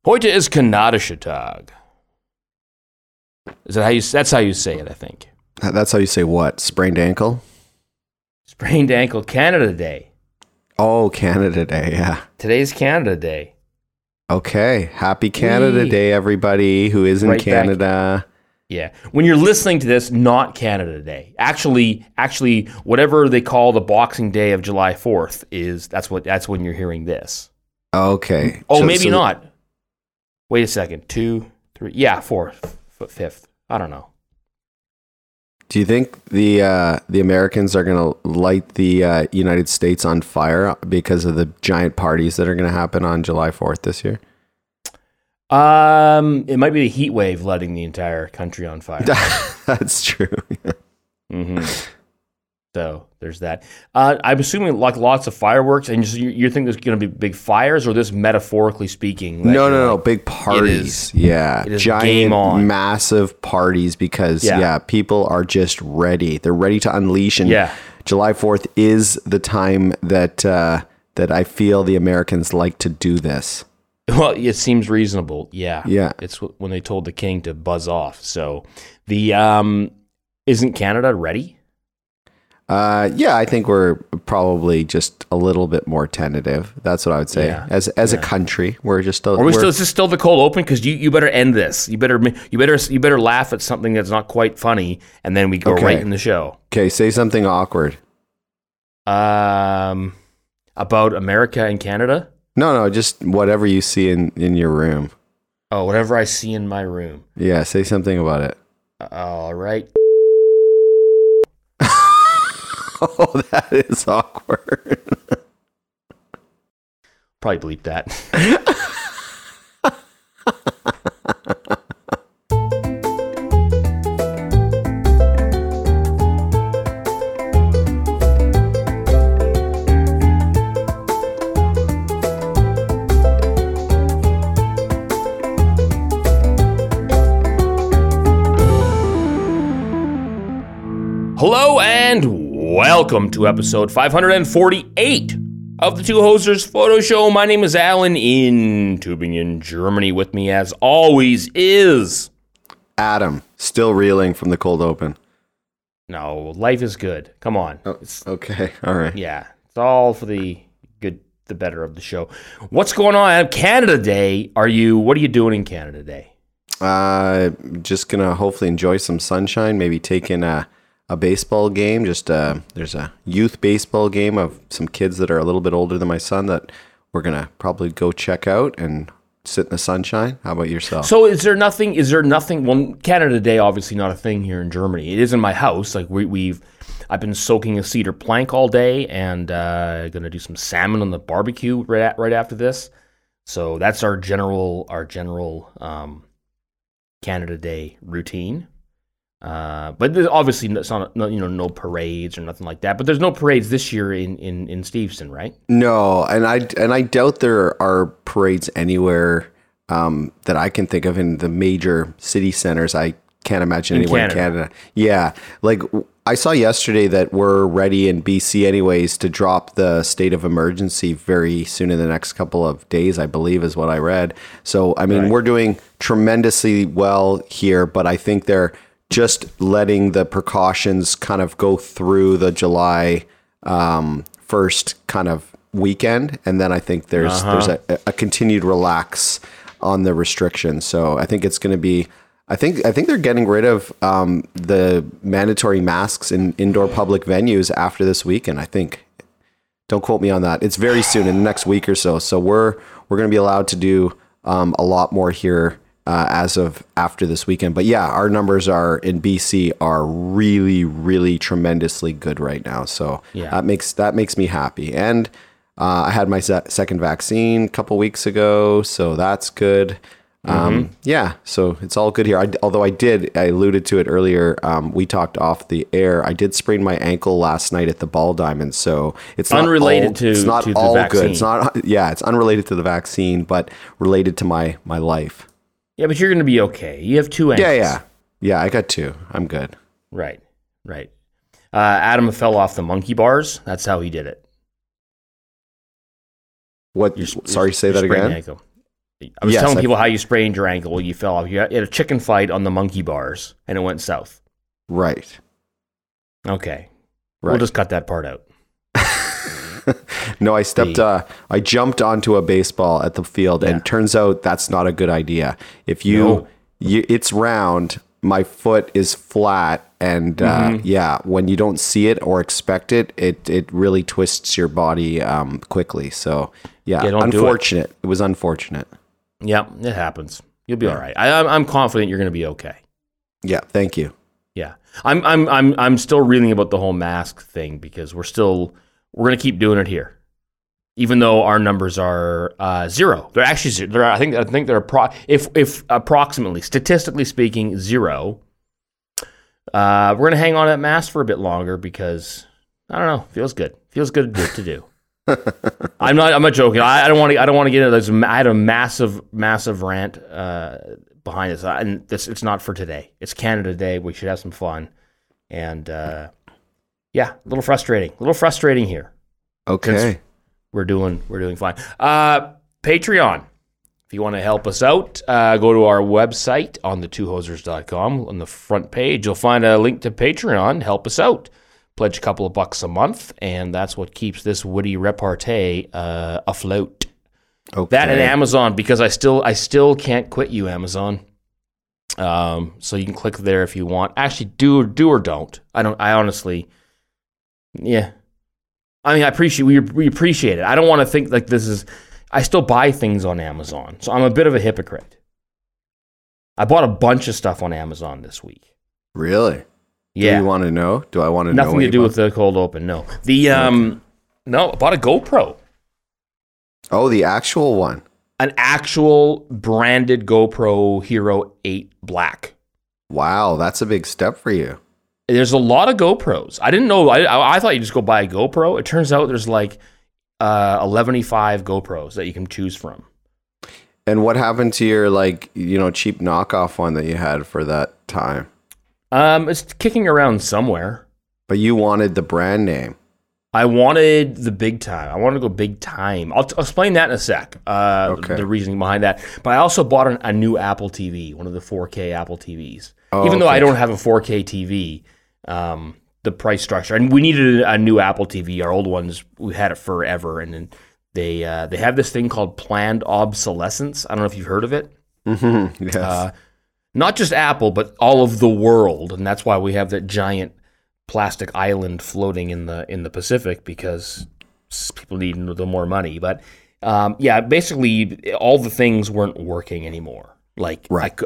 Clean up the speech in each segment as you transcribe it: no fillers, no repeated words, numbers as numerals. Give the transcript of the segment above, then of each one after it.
Heute ist Kanadischer Tag. Is that how you? That's how you say it, I think. That's how you say what? Sprained ankle? Sprained ankle, Canada Day. Oh, Canada Day, yeah. Today's Canada Day. Okay. Happy Canada Day, everybody who is in Right Canada. Yeah. When you're listening to this, not Canada Day. Actually, whatever they call the Boxing Day of July 4th that's when you're hearing this. Okay. Oh, maybe not. Wait a second. 2, 3. Yeah, 4th, 5th. I don't know. Do you think the Americans are going to light the United States on fire because of the giant parties that are going to happen on July 4th this year? It might be the heat wave lighting the entire country on fire. That's true. Mm-hmm. So there's that. I'm assuming like lots of fireworks, and you think there's going to be big fires, or this metaphorically speaking? No. Big parties. It is giant, game on. Massive parties because people are just ready. They're ready to unleash. And July 4th is the time that I feel the Americans like to do this. Well, it seems reasonable. Yeah. It's when they told the king to buzz off. So the isn't Canada ready? I think we're probably just a little bit more tentative. That's what I would say. Yeah. As a country, we're just still. Is this still the cold open? Because you better end this. You better laugh at something that's not quite funny, and then we go right in the show. Okay, say something awkward. About America and Canada. No, just whatever you see in your room. Oh, whatever I see in my room. Yeah, say something about it. All right. Oh, that is awkward. Probably bleep that. Hello and welcome to episode 548 of the Two Hosers Photo Show. My name is Alan in Tübingen, Germany. With me, as always, is Adam, still reeling from the cold open. No, life is good. Come on. Oh, okay, all right. Yeah, it's all for the good, the better of the show. What's going on? Canada Day. What are you doing in Canada Day? Just gonna hopefully enjoy some sunshine. Maybe take in a baseball game. There's a youth baseball game of some kids that are a little bit older than my son that we're gonna probably go check out and sit in the sunshine. How about yourself? So is there nothing? Well, Canada Day obviously not a thing here in Germany. It is in my house. Like I've been soaking a cedar plank all day and gonna do some salmon on the barbecue right after this. So that's our general Canada Day routine. But there's obviously it's not no parades or nothing like that. But there's no parades this year in Steveston, right? No, and I doubt there are parades anywhere that I can think of in the major city centers. I can't imagine anywhere in Canada. Yeah, like I saw yesterday that we're ready in BC anyways to drop the state of emergency very soon in the next couple of days, I believe is what I read. So I mean, We're doing tremendously well here, but I think they're just letting the precautions kind of go through the July 1st kind of weekend. And then I think there's a continued relax on the restrictions. So I think it's going to be, I think they're getting rid of the mandatory masks in indoor public venues after this weekend. I think, don't quote me on that. It's very soon in the next week or so. So we're going to be allowed to do a lot more here as of after this weekend. But yeah, our numbers in BC are really, really tremendously good right now. So that makes me happy. And I had my second vaccine a couple weeks ago, so that's good. So it's all good here. Although I alluded to it earlier. We talked off the air. I did sprain my ankle last night at the Ball Diamond, so it's not unrelated to the vaccine. It's not. Yeah, it's unrelated to the vaccine, but related to my life. Yeah, but you're going to be okay. You have 2 ankles. Yeah, I got 2. I'm good. Right. Adam fell off the monkey bars. That's how he did it. What? Sorry, say that again. Ankle. I was telling people how you sprained your ankle. You fell off. You had a chicken fight on the monkey bars, and it went south. Right. Okay. Right. We'll just cut that part out. No, I jumped onto a baseball at the field, and turns out that's not a good idea. If it's round, my foot is flat, and when you don't see it or expect it, it really twists your body quickly. So unfortunate. It was unfortunate. Yeah, it happens. You'll be all right. I'm confident you're going to be okay. Yeah, thank you. Yeah, I'm still reeling about the whole mask thing because we're going to keep doing it here, even though our numbers are 0. They're actually 0. I think they're if approximately, statistically speaking, 0. We're going to hang on to that mask for a bit longer because I don't know, feels good to do. I'm not joking. I don't want to get into this. I had a massive rant behind this, and it's not for today. It's Canada Day. We should have some fun, and a little frustrating here. Okay, we're doing fine. Patreon. If you want to help us out, go to our website on the2hosers.com. On the front page, you'll find a link to Patreon. Help us out. Pledge a couple of bucks a month, and that's what keeps this witty repartee afloat. Okay. That and Amazon, because I still can't quit you, Amazon. So you can click there if you want. Actually, do or don't. I honestly, yeah. I mean, we appreciate it. I don't want to think like this is. I still buy things on Amazon, so I'm a bit of a hypocrite. I bought a bunch of stuff on Amazon this week. Really? Yeah. Do you want to know? Do I want to know? Nothing to do with the cold open. No. No. I bought a GoPro. Oh, the actual one. An actual branded GoPro Hero 8 Black. Wow, that's a big step for you. There's a lot of GoPros. I didn't know. I thought you just go buy a GoPro. It turns out there's like 11.5 GoPros that you can choose from. And what happened to your cheap knockoff one that you had for that time? It's kicking around somewhere. But you wanted the brand name. I wanted the big time. I wanted to go big time. I'll explain that in a sec. The reasoning behind that. But I also bought a new Apple TV, one of the 4K Apple TVs. Even though I don't have a 4K TV, the price structure, and we needed a new Apple TV. Our old ones, we had it forever, and then they have this thing called planned obsolescence. I don't know if you've heard of it. Mm-hmm. Yes. Not just Apple, but all of the world, and that's why we have that giant plastic island floating in the Pacific because people need the more money. But basically, all the things weren't working anymore. Like, right.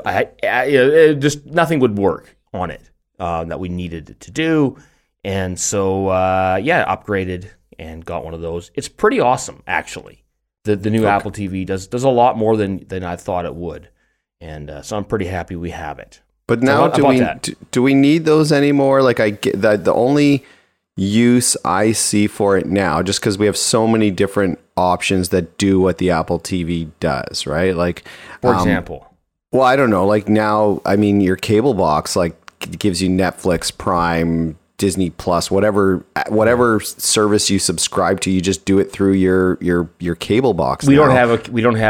Just nothing would work on it that we needed to do, and so upgraded and got one of those. It's pretty awesome, actually. The new Apple TV does a lot more than I thought it would. And so I'm pretty happy we have it. But now, do we need those anymore? Like, I get that the only use I see for it now, just because we have so many different options that do what the Apple TV does, right? Like, for example, well, I don't know. Like now, I mean, your cable box gives you Netflix, Prime, Disney Plus, whatever service you subscribe to. You just do it through your cable box. We don't have a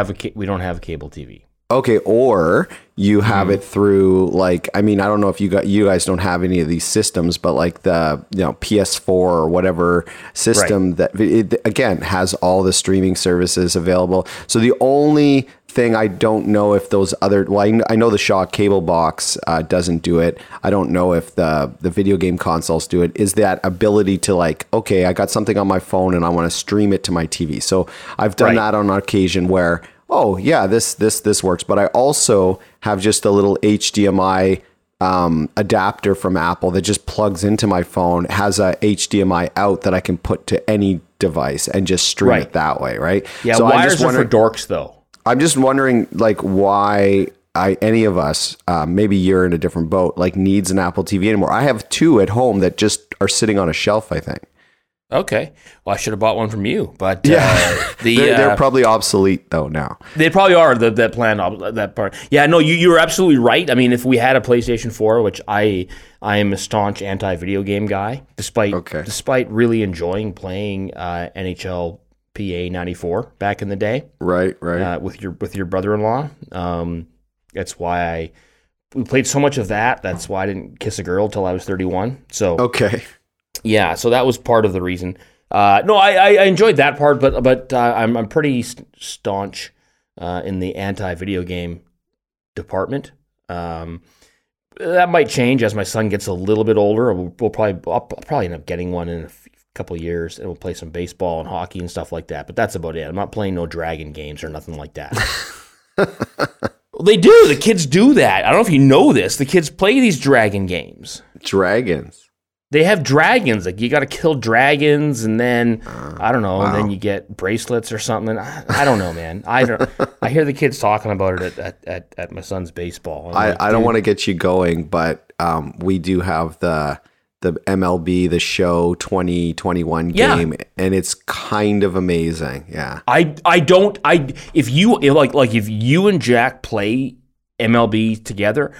cable TV. Okay, or you have it through I don't know if you guys don't have any of these systems, but like the PS4 or whatever system that it, again has all the streaming services available. So the only thing I don't know if those other I know the Shaw cable box doesn't do it. I don't know if the video game consoles do it. Is that ability to okay, I got something on my phone and I want to stream it to my TV. So I've done that on occasion where, oh yeah, this works. But I also have just a little HDMI adapter from Apple that just plugs into my phone, has a HDMI out that I can put to any device and just stream it that way, right? Yeah, so wires are for dorks though. I'm just wondering why any of us, maybe you're in a different boat, needs an Apple TV anymore. I have 2 at home that just are sitting on a shelf, I think. Okay. Well, I should have bought one from you, but they're probably obsolete though now. They probably are. That plan, that part. Yeah, no, you're absolutely right. I mean, if we had a PlayStation 4, which I am a staunch anti-video game guy, despite really enjoying playing NHL PA 94 back in the day. Right. With your brother-in-law. That's why we played so much of that. That's why I didn't kiss a girl till I was 31. So okay. Yeah, so that was part of the reason. No, I enjoyed that part, but I'm pretty staunch in the anti-video game department. That might change as my son gets a little bit older. I'll probably end up getting one in a couple of years, and we'll play some baseball and hockey and stuff like that. But that's about it. I'm not playing no dragon games or nothing like that. Well, they do. The kids do that. I don't know if you know this. The kids play these dragon games. Dragons. They have dragons. Like, you got to kill dragons, and then I don't know. Wow. And then you get bracelets or something. I don't know, man. I hear the kids talking about it at my son's baseball. I don't want to get you going, but we do have the MLB The Show 2021 game, and it's kind of amazing. Yeah. If you and Jack play MLB together,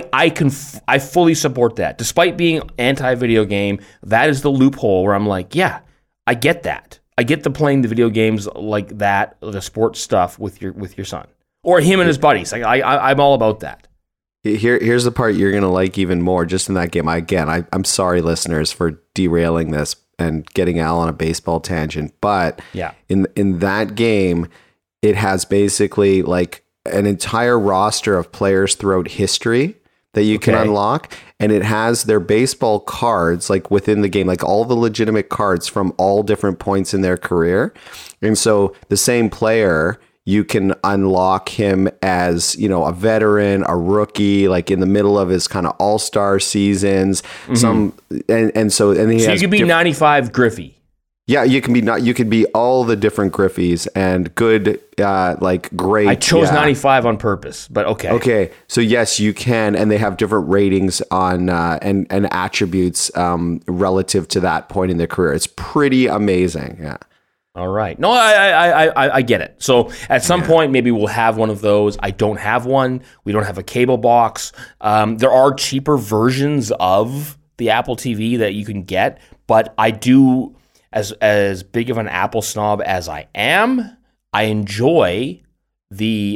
I fully support that. Despite being anti-video game, that is the loophole where I'm like, yeah, I get that. I get the playing the video games like that, the sports stuff with your son or him and his buddies. Like I'm all about that. Here's the part you're gonna like even more. Just in that game, I'm sorry, listeners, for derailing this and getting Al on a baseball tangent, but yeah, in that game, it has basically like an entire roster of players throughout history that you can unlock, and it has their baseball cards like within the game, like all the legitimate cards from all different points in their career. And so the same player, you can unlock him as, a veteran, a rookie, like in the middle of his kind of all-star seasons. Mm-hmm. So you could be 95 Griffey. Yeah, you could be all the different Griffies and good, great. I chose 95 on purpose, but okay. Okay, so yes, you can, and they have different ratings on and attributes relative to that point in their career. It's pretty amazing. Yeah. All right. No, I get it. So at some point, maybe we'll have one of those. I don't have one. We don't have a cable box. There are cheaper versions of the Apple TV that you can get, but I do. As big of an Apple snob as I am, I enjoy the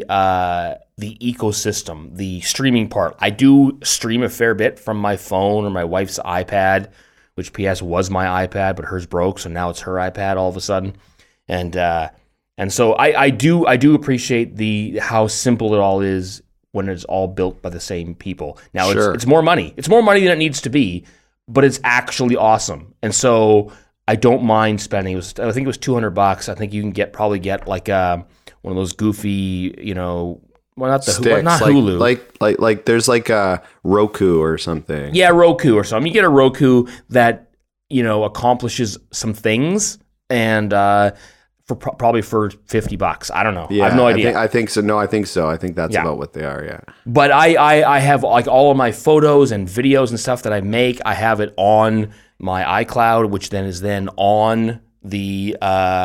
ecosystem, the streaming part. I do stream a fair bit from my phone or my wife's iPad, which PS was my iPad, but hers broke, so now it's her iPad all of a sudden. And so I do appreciate how simple it all is when it's all built by the same people. Now it's more money. It's more money than it needs to be, but it's actually awesome. And so I don't mind spending. I think it was $200. I think you can probably get like one of those goofy, well, not the sticks, not Hulu, like there's like a Roku or something. Yeah, Roku or something. You get a Roku that accomplishes some things, and probably for $50. I don't know. Yeah, I have no idea. I think so. No, I think so. I think that's about what they are. Yeah. But I have like all of my photos and videos and stuff that I make. I have it on my iCloud, which then is on the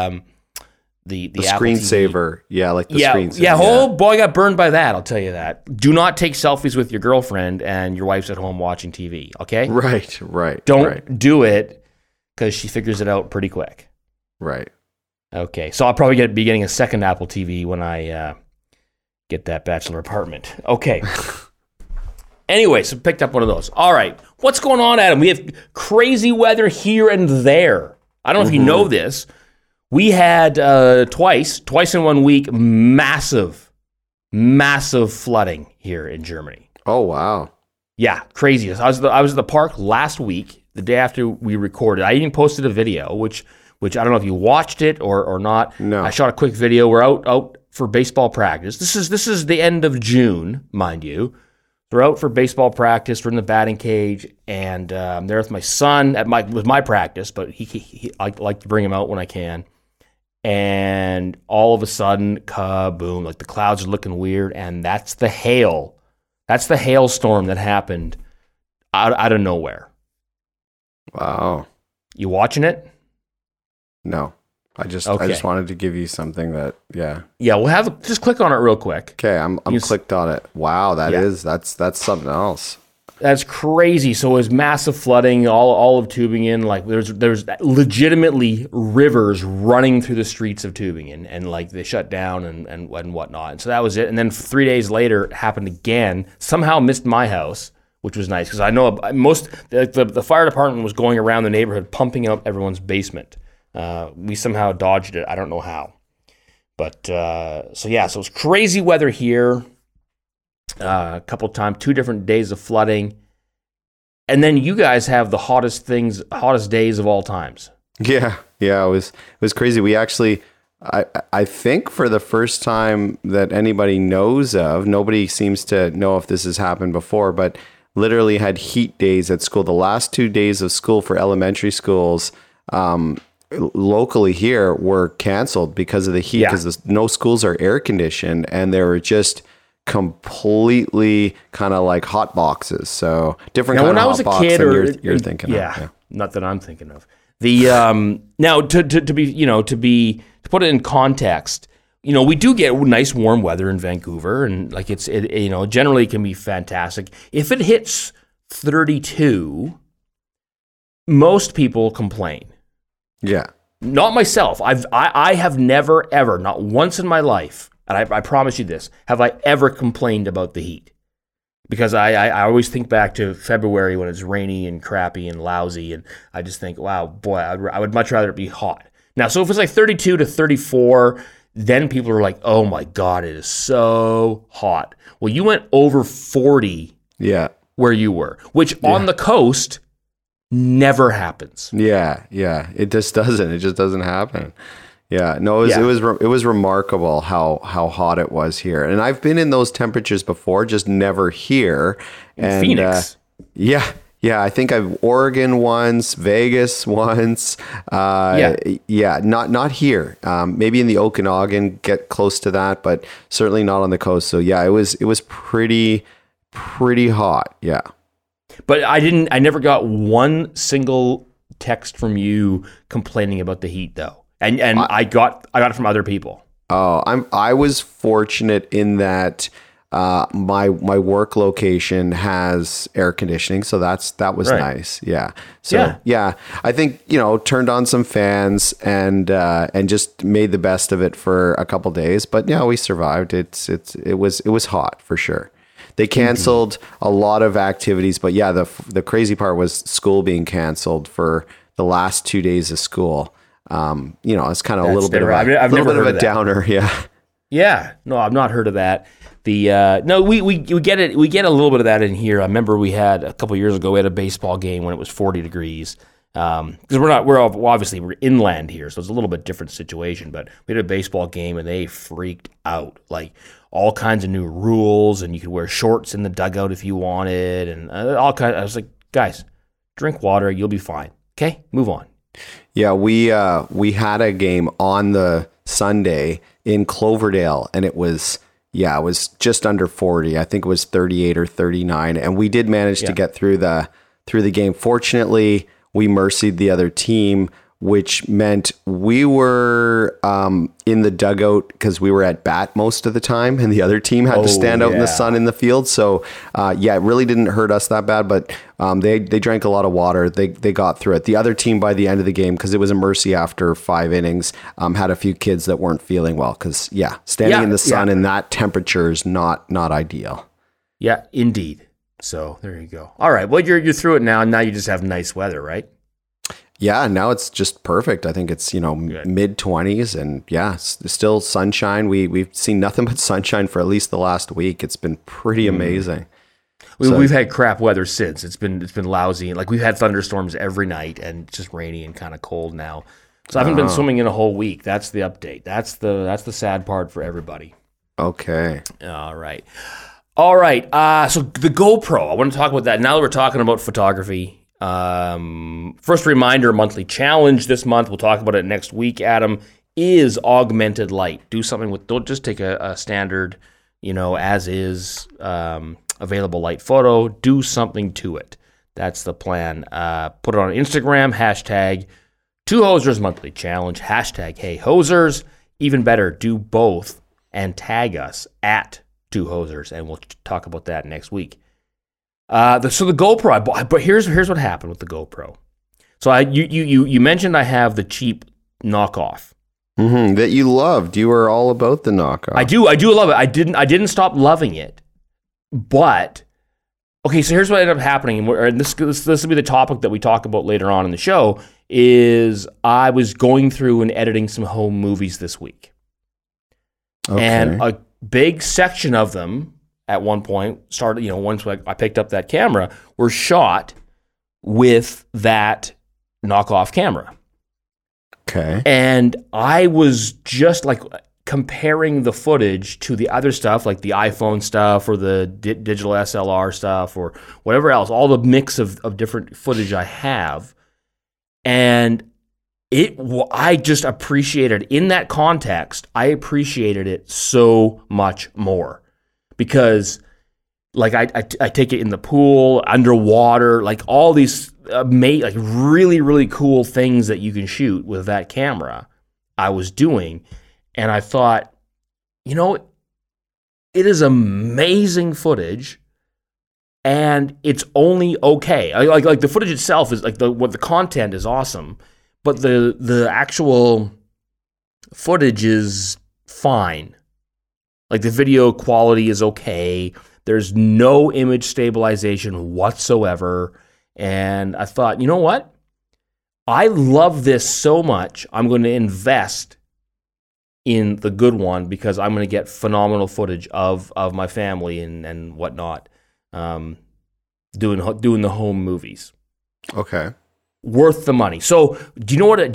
screensaver. Yeah, like the screensaver. Yeah, oh boy, I got burned by that, I'll tell you that. Do not take selfies with your girlfriend and your wife's at home watching TV, okay? Right. Don't do it because she figures it out pretty quick. Right. Okay, so I'll probably be getting a second Apple TV when I get that bachelor apartment. Okay. Anyway, so picked up one of those. All right. What's going on, Adam? We have crazy weather here and there. I don't know if you know this. We had twice in 1 week, massive flooding here in Germany. Oh, wow. Yeah, crazy. I was at the park last week, the day after we recorded. I even posted a video, which I don't know if you watched it or not. No. I shot a quick video. We're out for baseball practice. This is the end of June, mind you. We're out for baseball practice. We're in the batting cage, and there with my son with my practice, but I like to bring him out when I can. And all of a sudden, kaboom! Like the clouds are looking weird, and that's the hail. That's the hailstorm that happened out of nowhere. Wow! You watching it? No. I just wanted to give you something that we'll just click on it real quick. Okay, I'm clicked on it. Wow, that's something else. That's crazy. So it was massive flooding, all of Tübingen. Like there's legitimately rivers running through the streets of Tübingen, and like they shut down and whatnot. And so that was it. And then 3 days later, it happened again. Somehow missed my house, which was nice because I know the fire department was going around the neighborhood pumping out everyone's basement. We somehow dodged it. I don't know how. But so it was crazy weather here. A couple of times, 2 different days of flooding, and then you guys have the hottest days of all times. Yeah, it was crazy. We actually, I think for the first time that anybody knows of, nobody seems to know if this has happened before, but literally had heat days at school. The last 2 days of school for elementary schools, locally here, were canceled because of the heat, because no schools are air conditioned, and they were just completely kind of like hot boxes. So different kind of hot box than you're thinking of. Yeah, not that I'm thinking of. The now to put it in context, we do get nice warm weather in Vancouver, and like it generally can be fantastic. If it hits 32, most people complain. Yeah. Not myself. I have never ever, not once in my life, and I promise you this, have I ever complained about the heat. Because I always think back to February when it's rainy and crappy and lousy, and I just think, wow, boy, I would much rather it be hot. Now, so if it's like 32 to 34, then people are like, oh my God, it is so hot. Well, you went over 40 where you were, which on the coast never happens. Yeah. It just doesn't. It just doesn't happen. Yeah, no, it was remarkable how hot it was here, and I've been in those temperatures before, just never here. And Phoenix. I think I've Oregon once, Vegas once. Not here. Maybe in the Okanagan, get close to that, but certainly not on the coast. So yeah, it was pretty hot. Yeah, but I never got one single text from you complaining about the heat though. And I got it from other people. Oh, I was fortunate in that my work location has air conditioning, so that was nice. Yeah. So I think turned on some fans and just made the best of it for a couple days. But yeah, we survived. It was hot for sure. They canceled a lot of activities, but yeah, the crazy part was school being canceled for the last 2 days of school. It's kind of a little bit of a downer. Yeah. Yeah. No, I've not heard of that. We get it. We get a little bit of that in here. I remember we had a couple of years ago, we had a baseball game when it was 40 degrees. Because we're inland here, so it's a little bit different situation, but we had a baseball game and they freaked out. Like all kinds of new rules, and you could wear shorts in the dugout if you wanted, and all kinds. I was like, guys, drink water, you'll be fine. Okay, move on. Yeah, we had a game on the Sunday in Cloverdale, and it was just under 40. I think it was 38 or 39, and we did manage to get through the game. Fortunately, we mercied the other team, which meant we were in the dugout because we were at bat most of the time, and the other team had to stand out in the sun in the field. So, it really didn't hurt us that bad, but they drank a lot of water. They got through it. The other team, by the end of the game, because it was a mercy after 5 innings, had a few kids that weren't feeling well because, standing in the sun in that temperature is not ideal. Yeah, indeed. So there you go. All right. Well, you're through it now, and now you just have nice weather, right? Yeah, now it's just perfect. I think it's, mid 20s and still sunshine. We've seen nothing but sunshine for at least the last week. It's been pretty amazing. We've had crap weather since. It's been lousy. Like we've had thunderstorms every night and it's just rainy and kind of cold now. So I haven't been swimming in a whole week. That's the update. That's the sad part for everybody. Okay. All right. So the GoPro, I want to talk about that. Now that we're talking about photography, first reminder, monthly challenge this month, we'll talk about it next week, Adam, is augmented light. Do something don't just take a standard, as is available light photo. Do something to it. That's the plan. Put it on Instagram, hashtag 2Hosers Monthly Challenge, hashtag Hey Hosers. Even better, do both and tag us at 2Hosers, and we'll talk about that next week. So the GoPro I bought, but here's what happened with the GoPro. So you mentioned I have the cheap knockoff. Mm-hmm, that you loved. You were all about the knockoff. I do love it. I didn't stop loving it. But okay, so here's what ended up happening, and this will be the topic that we talk about later on in the show. Is I was going through and editing some home movies this week, and a big section of them at one point started. Once I picked up that camera, were shot with that knockoff camera. Okay. And I was just like comparing the footage to the other stuff, like the iPhone stuff or the digital SLR stuff or whatever else, all the mix of different footage I have. And I just appreciated, in that context, I appreciated it so much more. Because like I take it in the pool, underwater, like all these like really, really cool things that you can shoot with that camera I was doing. And I thought, it is amazing footage and it's only okay. Like the footage itself is like the content is awesome, but the actual footage is fine. Like the video quality is okay. There's no image stabilization whatsoever. And I thought, you know what? I love this so much, I'm going to invest in the good one because I'm going to get phenomenal footage of my family and whatnot, doing the home movies. Okay. Worth the money. So, do you know what a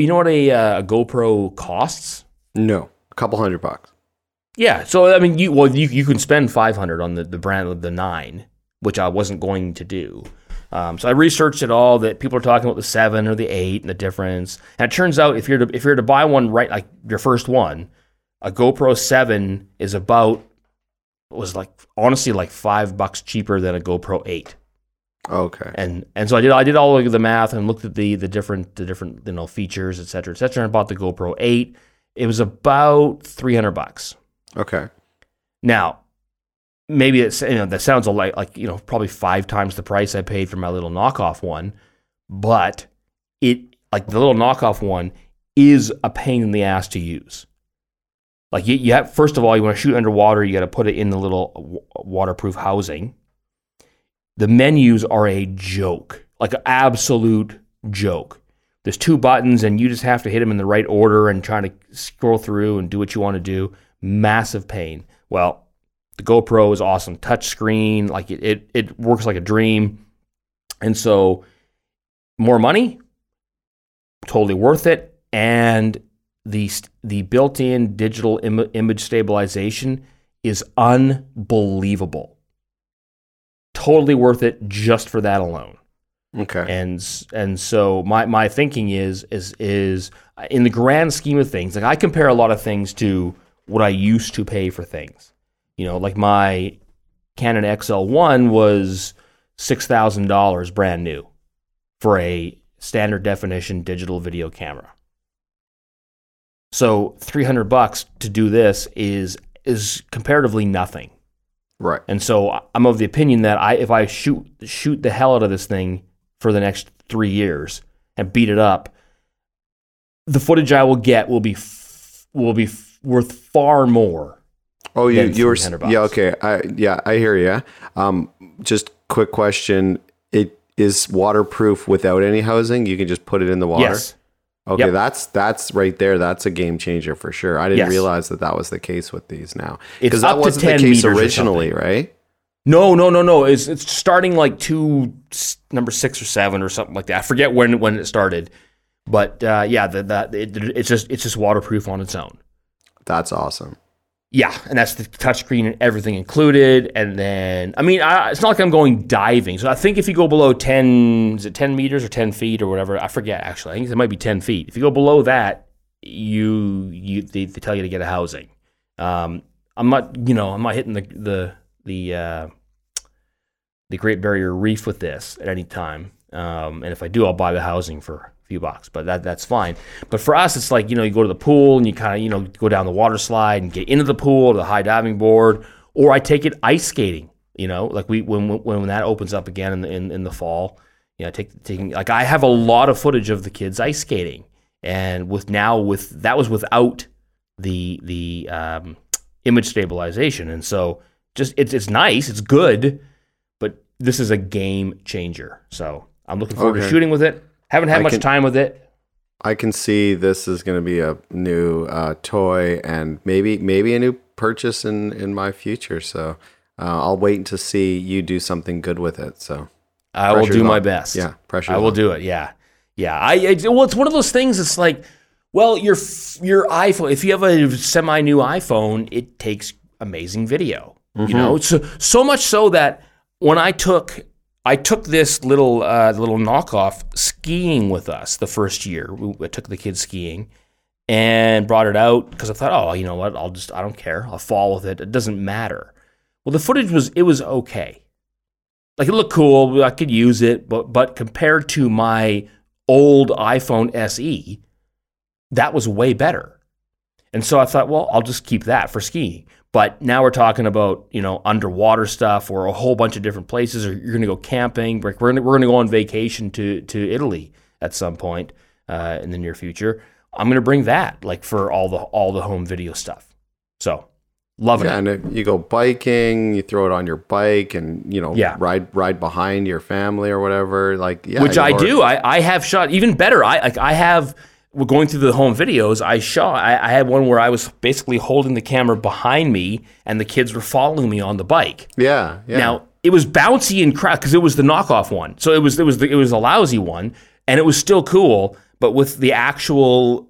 GoPro costs? No, a couple $100. Yeah. So I mean, you can spend $500 on the brand of the 9, which I wasn't going to do. So I researched it all, that people are talking about the 7 or the 8 and the difference. And it turns out if you're to buy one, right, like your first one, a GoPro 7 is was honestly like $5 cheaper than a GoPro 8. Okay. And so I did all of the math and looked at the different features, et cetera, and I bought the GoPro 8. It was about $300. Okay. Now, maybe it's that sounds like probably 5 times the price I paid for my little knockoff one, but the little knockoff one is a pain in the ass to use. Like you have, first of all, you want to shoot underwater, you got to put it in the little waterproof housing. The menus are a joke, like an absolute joke. There's 2 buttons and you just have to hit them in the right order and try to scroll through and do what you want to do. Massive pain. Well, the GoPro is awesome. Touch screen, like it works like a dream. And so more money, totally worth it. And the built-in digital image stabilization is unbelievable. Totally worth it just for that alone. Okay. And so my thinking is in the grand scheme of things, like I compare a lot of things to what I used to pay for things. Like my Canon XL1 was $6,000 brand new for a standard definition digital video camera. So $300 to do this is comparatively nothing. Right. And so I'm of the opinion that if I shoot the hell out of this thing for the next 3 years and beat it up, the footage I will get will be worth far more. Oh, you were, yeah, okay. I hear you. Just quick question. It is waterproof without any housing. You can just put it in the water. Yes. Okay. Yep. That's right there. That's a game changer for sure. I didn't realize that was the case with these now. Because that wasn't the case originally, right? No. It's starting like number 6 or 7 or something like that. I forget when it started. But it's just waterproof on its own. That's awesome. Yeah, and that's the touchscreen and everything included. And then, it's not like I'm going diving. So I think if you go below 10 meters or 10 feet or whatever, I forget actually. I think it might be 10 feet. If you go below that, they tell you to get a housing. I'm not hitting the Great Barrier Reef with this at any time. And if I do, I'll buy the housing for few bucks, but that's fine. But for us, it's like, you go to the pool and you kind of, go down the water slide and get into the pool, to the high diving board, or I take it ice skating like when that opens up again in the fall, taking like I have a lot of footage of the kids ice skating, and that was without the image stabilization, and so just it's nice, it's good, but this is a game changer. So I'm looking forward to shooting with it. Haven't had much time with it. I can see this is going to be a new toy and maybe a new purchase in my future. So I'll wait to see you do something good with it. So I will do my best. Yeah, pressure. I will do it. Yeah. Well, it's one of those things. It's like, well, your iPhone. If you have a semi-new iPhone, it takes amazing video. So much so that when I took this little knockoff skiing with us the first year. I took the kids skiing and brought it out because I thought, oh, you know what? I don't care. I'll fall with it. It doesn't matter. Well, the footage was okay. Like, it looked cool. I could use it, but compared to my old iPhone SE, that was way better. And so I thought, well, I'll just keep that for skiing. But now we're talking about, underwater stuff or a whole bunch of different places, or you're going to go camping. We're going to go on vacation to Italy at some point in the near future. I'm going to bring that, like, for all the home video stuff. So, loving it. Yeah, and you go biking, you throw it on your bike, and ride behind your family or whatever. Like, yeah, which I do. I have shot even better. I have. We're going through the home videos. I had one where I was basically holding the camera behind me, and the kids were following me on the bike. Yeah. Now it was bouncy and crap because it was the knockoff one, so it was a lousy one, and it was still cool. But with the actual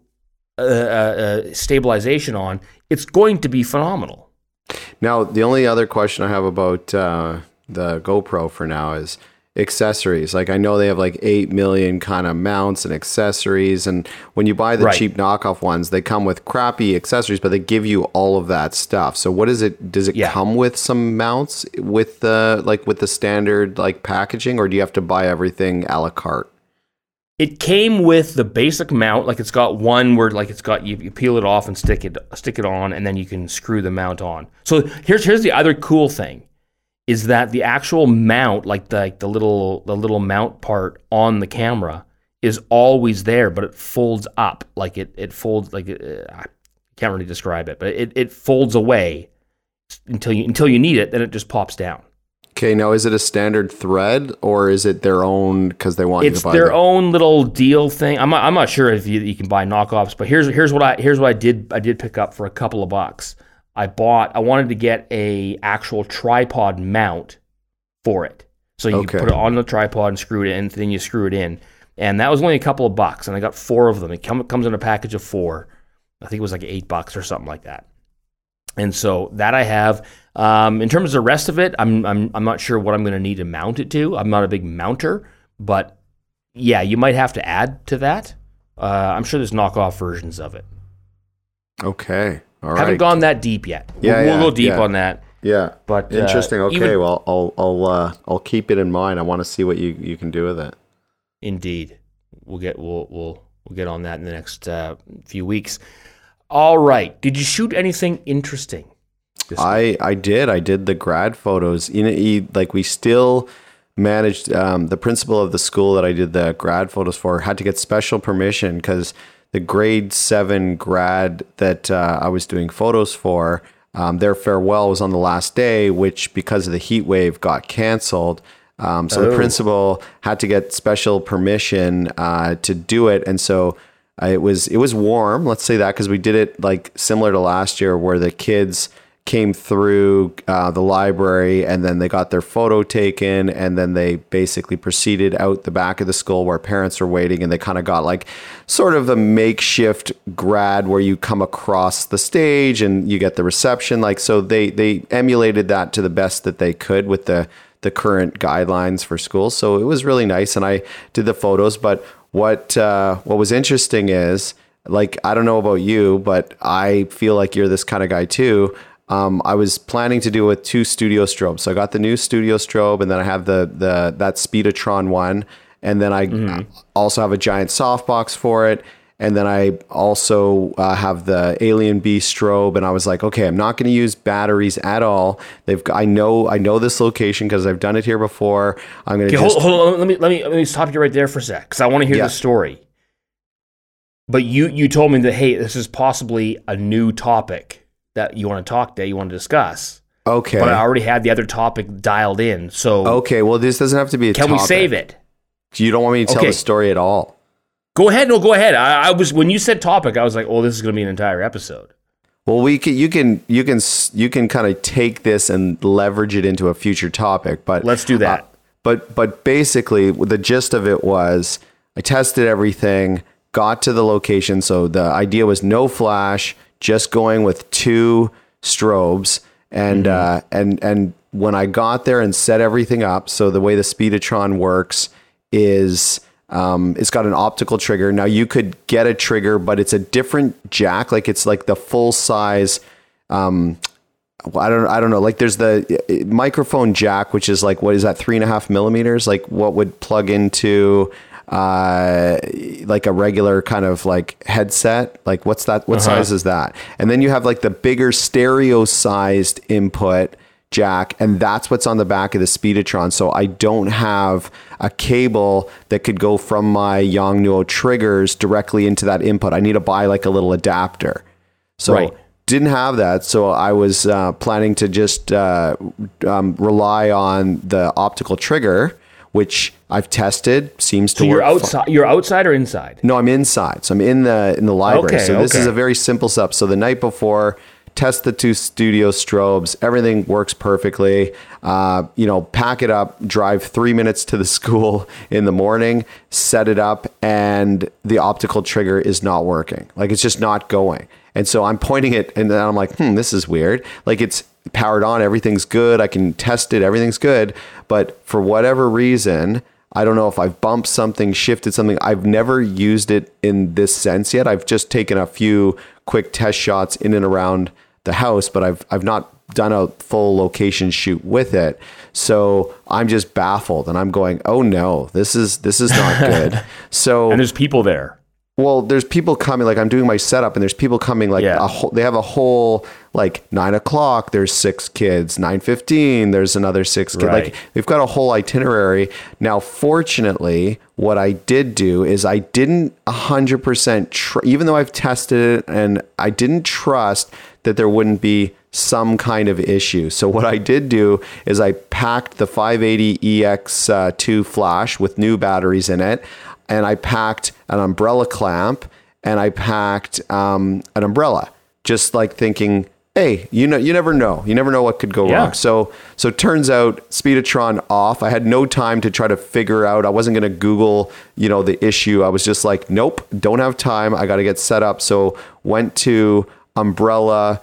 stabilization on, it's going to be phenomenal. Now, the only other question I have about the GoPro for now is accessories. Like, I know they have like 8 million kind of mounts and accessories, and when you buy the cheap knockoff ones, they come with crappy accessories, but they give you all of that stuff. So what is it? Does it come with some mounts with the standard like packaging, or do you have to buy everything a la carte? It came with the basic mount. Like, it's got one where like it's got you peel it off and stick it on, and then you can screw the mount on. So here's the other cool thing. Is that the actual mount, like the little mount part on the camera, is always there, but it folds up, like it folds, like I can't really describe it, but it folds away until you need it, then it just pops down. Okay, now is it a standard thread or is it their own because they want you to buy It's their own little deal thing. I'm not sure if you can buy knockoffs, but here's what I did pick up for a couple of bucks. I wanted to get a actual tripod mount for it. So you put it on the tripod and screw it in, and then you screw it in. And that was only a couple of bucks, and I got 4 of them. It comes in a package of 4. I think it was like $8 or something like that. And so that I have. In terms of the rest of it, I'm not sure what I'm going to need to mount it to. I'm not a big mounter, but yeah, you might have to add to that. I'm sure there's knockoff versions of it. Okay. All right. Haven't gone that deep yet. We'll go deep on that. Yeah, but interesting. Okay, well, I'll keep it in mind. I want to see what you can do with it. Indeed, we'll get on that in the next few weeks. All right. Did you shoot anything interesting? I did the grad photos. We still managed. The principal of the school that I did the grad photos for had to get special permission because the grade 7 grad that I was doing photos for, their farewell was on the last day, which because of the heat wave got canceled. The principal had to get special permission to do it. And so it was warm, let's say that, because we did it like similar to last year where the kids came through the library and then they got their photo taken and then they basically proceeded out the back of the school where parents are waiting, and they kind of got like sort of a makeshift grad where you come across the stage and you get the reception. Like, so they emulated that to the best that they could with the current guidelines for schools. So it was really nice, and I did the photos. But what was interesting is, like, I don't know about you, but I feel like you're this kind of guy too. I was planning to do it with 2 studio strobes. So I got the new studio strobe, and then I have that Speedotron one, and then I also have a giant softbox for it. And then I also have the Alien B strobe, and I was like, okay, I'm not going to use batteries at all. I know this location because I've done it here before. I'm going to hold on. Let me stop you right there for a sec, because I want to hear the story. But you told me that, hey, this is possibly a new topic that you want to discuss. Okay. But I already had the other topic dialed in. So okay, well, this doesn't have to be a topic. Can we save it? You don't want me to tell the story at all? Go ahead. No, go ahead. I was, when you said topic, I was like, oh, this is going to be an entire episode. Well, you can kind of take this and leverage it into a future topic, but let's do that. But basically, the gist of it was I tested everything, got to the location. So the idea was no flash, just going with 2 strobes, and and when I got there and set everything up, so the way the Speedotron works is. It's got an optical trigger. Now you could get a trigger, but it's a different jack. Like it's like the full size. I don't know. Like there's the microphone jack, which is like, what is that? 3.5 millimeters? Like what would plug into, like a regular kind of like headset. Like what's that? What size is that? And then you have like the bigger stereo sized input jack, and that's what's on the back of the Speedotron. So I don't have a cable that could go from my Yongnuo triggers directly into that input. I need to buy like a little adapter. So didn't have that. So I was planning to just rely on the optical trigger, which I've tested, seems to work. So you're outside. You're outside or inside? No, I'm inside. So I'm in the library. So this is a very simple setup. So the night before, test the 2 studio strobes. Everything works perfectly. Pack it up, drive 3 minutes to the school in the morning, set it up, and the optical trigger is not working. Like it's just not going. And so I'm pointing it, and then I'm like, this is weird. Like it's powered on, everything's good. I can test it, everything's good. But for whatever reason, I don't know if I've bumped something, shifted something. I've never used it in this sense yet. I've just taken a few quick test shots in and around the house, but I've not done a full location shoot with it. So I'm just baffled, and I'm going, oh no, this is not good. So and there's people there. Well, there's people coming, like I'm doing my setup, and there's people coming, like they have a whole, like 9:00, there's 6 kids, 9:15, there's another 6 kids. Like they've got a whole itinerary. Now, fortunately, what I did do is I didn't 100%, even though I've tested it, and I didn't trust that there wouldn't be some kind of issue. So what I did do is I packed the 580EX2 flash with new batteries in it, and I packed an umbrella clamp, and I packed an umbrella, just like thinking, hey, you never know what could go wrong. So turns out Speedotron off. I had no time to try to figure out. I wasn't going to Google, the issue. I was just like, nope, don't have time. I got to get set up. So went to umbrella,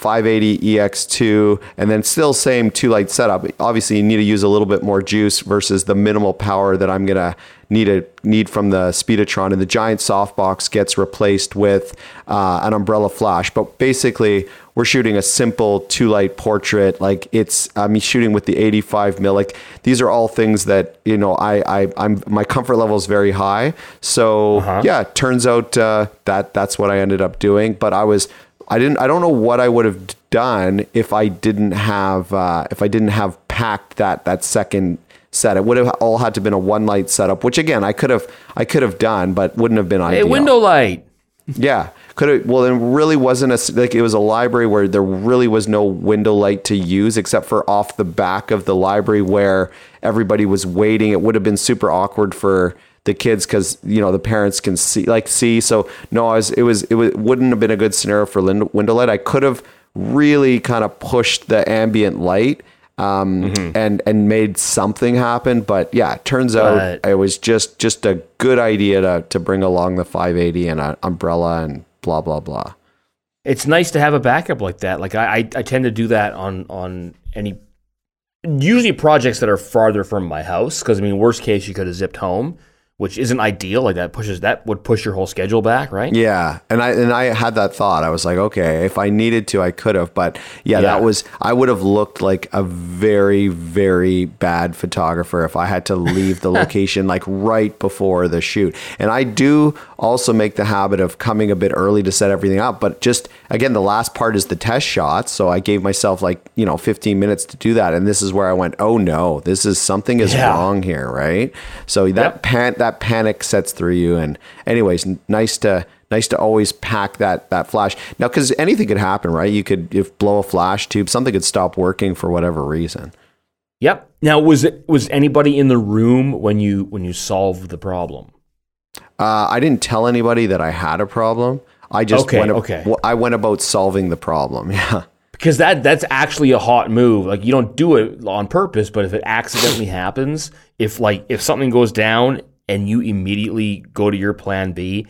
580EX2, and then still same 2-light setup. Obviously, you need to use a little bit more juice versus the minimal power that I'm gonna need from the Speedotron. And the giant softbox gets replaced with an umbrella flash. But basically, we're shooting a simple 2-light portrait. Like I'm shooting with the 85 mil. Like these are all things that I'm my comfort level is very high. So turns out that's what I ended up doing. But I don't know what I would have done if I didn't have packed that second set. It would have all had to been a 1-light setup, which again I could have done, but wouldn't have been ideal. A window light. Yeah, could have. Well, it really wasn't it was a library where there really was no window light to use except for off the back of the library where everybody was waiting. It would have been super awkward for the kids because the parents can see. So no, it wouldn't have been a good scenario for window light. I could have really kind of pushed the ambient light and made something happen. But yeah, it turns out it was just a good idea to bring along the 580 and an umbrella and blah blah blah. It's nice to have a backup like that. Like I tend to do that on any usually projects that are farther from my house because worst case you could have zipped home. which isn't ideal. Like that would push your whole schedule back, right? Yeah, and I had that thought. I was like, okay, if I needed to, I could have. But I would have looked like a very, very bad photographer if I had to leave the location like right before the shoot. And I do also make the habit of coming a bit early to set everything up. But just again, the last part is the test shots. So I gave myself 15 minutes to do that. And this is where I went, oh no, something is wrong here, right? So that panic sets through you. And anyways, nice to always pack that flash. Now, because anything could happen, right? You could blow a flash tube, something could stop working for whatever reason. Yep. Now, was anybody in the room when you solved the problem? I didn't tell anybody that I had a problem. I just I went about solving the problem. Yeah. Because that's actually a hot move. Like, you don't do it on purpose, but if it accidentally happens, if something goes down and you immediately go to your plan B,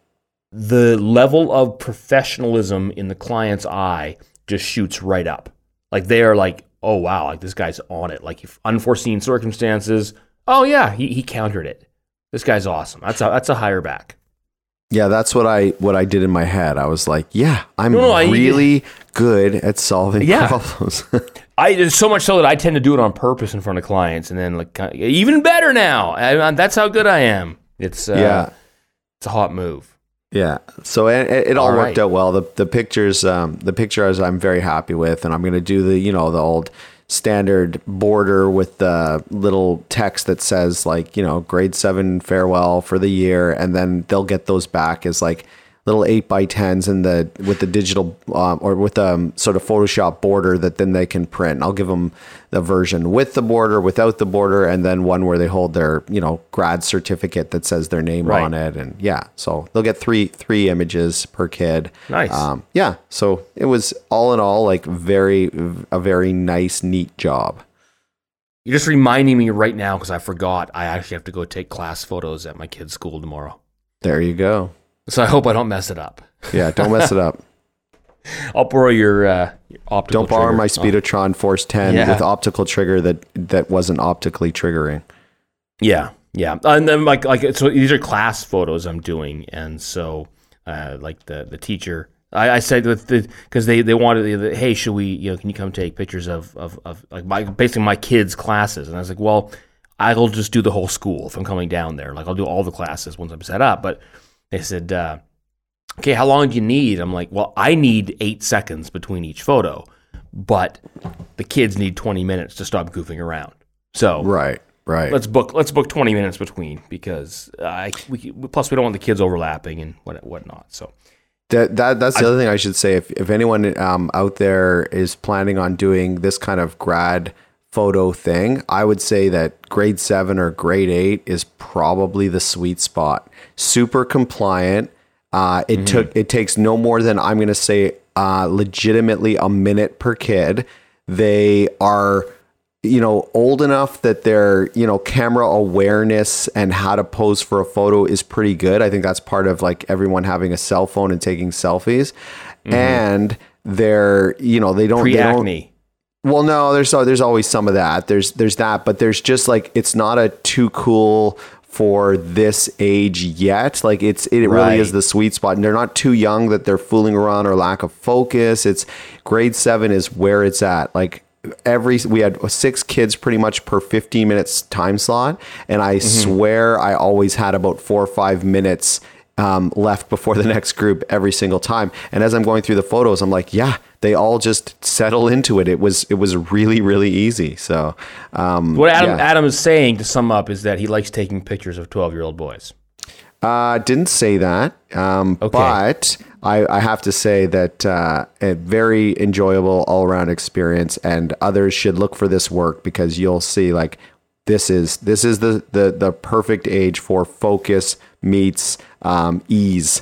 the level of professionalism in the client's eye just shoots right up. Like, they are like, oh wow, like this guy's on it. Like, if unforeseen circumstances, oh yeah, he countered it. This guy's awesome. That's a hire back. Yeah, that's what I did in my head. I was like, yeah, I'm really good at solving problems. So much so that I tend to do it on purpose in front of clients, and then even better now. That's how good I am. It's a hot move. Yeah. So it all worked out well. The pictures I'm very happy with, and I'm going to do the old standard border with the little text that says grade 7 farewell for the year, and then they'll get those back as little 8x10s with the digital or with the sort of Photoshop border that then they can print. I'll give them the version with the border, without the border, and then one where they hold their grad certificate that says their name on it, and so they'll get three images per kid. Nice. So it was all in all a very nice, neat job. You're just reminding me right now, because I forgot. I actually have to go take class photos at my kid's school tomorrow. There you go. So I hope I don't mess it up. Yeah, don't mess it up. I'll borrow your optical Don't borrow trigger. my Speedotron Force 10 with optical trigger that wasn't optically triggering. Yeah. And then so these are class photos I'm doing, and so the teacher, I said because they wanted, hey, should we can you come take pictures of basically my kids' classes? And I was like, well, I'll just do the whole school if I'm coming down there. I'll do all the classes once I'm set up, but. They said, okay, how long do you need? I'm like, well, I need 8 seconds between each photo, but the kids need 20 minutes to stop goofing around. So right. Let's book 20 minutes between, because plus we don't want the kids overlapping and whatnot. So that's the other thing I should say. If anyone out there is planning on doing this kind of grad photo thing, I would say that grade 7 or grade 8 is probably the sweet spot. Super compliant. It takes no more than, I'm going to say, legitimately a minute per kid. They are, old enough that their, camera awareness and how to pose for a photo is pretty good. I think that's part of everyone having a cell phone and taking selfies. And they're, they don't pre-acne. Well, no, there's always some of that. There's that, but there's just it's not a too cool for this age yet. It really is the sweet spot, and they're not too young that they're fooling around or lack of focus. It's grade 7 is where it's at. We had 6 kids pretty much per 15 minutes time slot, and I swear I always had about 4 or 5 minutes left before the next group every single time. And as I'm going through the photos, I'm like, yeah, they all just settle into it. It was really, really easy. So what Adam is saying, to sum up, is that he likes taking pictures of 12-year-old boys. Didn't say that, but I have to say that a very enjoyable all-around experience, and others should look for this work, because you'll see this is the perfect age for focus meets ease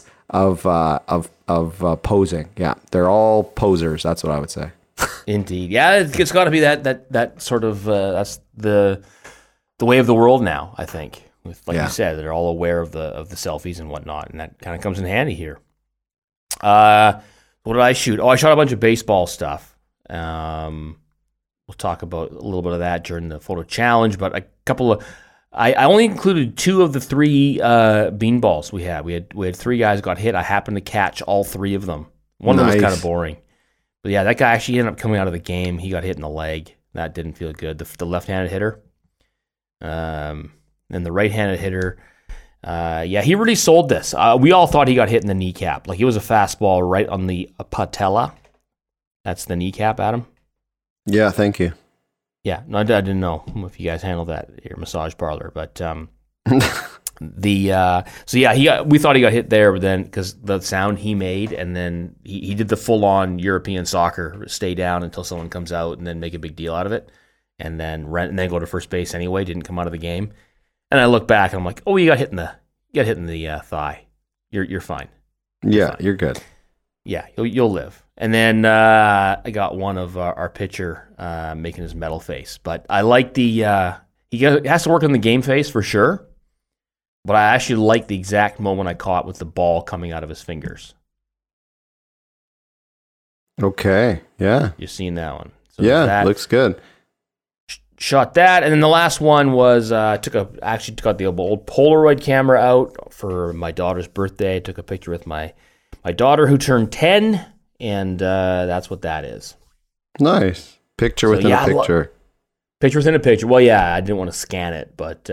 of posing. Yeah, they're all posers. That's what I would say. Indeed. Yeah, it's got to be that sort of that's the way of the world now, I think. With you said, they're all aware of the selfies and whatnot, and that kind of comes in handy here. What did I shoot? Oh, I shot a bunch of baseball stuff. We'll talk about a little bit of that during the photo challenge, but a couple of I only included 2 of the 3 bean balls we had. We had 3 guys got hit. I happened to catch all 3 of them. One of them was kind of boring. But yeah, that guy actually ended up coming out of the game. He got hit in the leg. That didn't feel good. The left-handed hitter. And the right-handed hitter, he really sold this. We all thought he got hit in the kneecap. Like, it was a fastball right on the patella. That's the kneecap, Adam? Yeah, thank you. Yeah, no, I didn't know if you guys handled that at your massage parlor, but we thought he got hit there, but then because the sound he made, and then he did the full-on European soccer, stay down until someone comes out and then make a big deal out of it, and then go to first base anyway. Didn't come out of the game, and I look back and I'm like, oh, you got hit in the thigh. You're fine. You're good. Yeah, you'll live. And then I got one of our pitcher making his metal face. But I like he has to work on the game face for sure. But I actually like the exact moment I caught with the ball coming out of his fingers. Okay, yeah. You've seen that one. So looks good. Shot that, and then the last one was took out the old Polaroid camera out for my daughter's birthday. Took a picture with my daughter who turned 10. And that's what that is. Nice. Picture within a picture. Picture within a picture. Well, yeah, I didn't want to scan it, but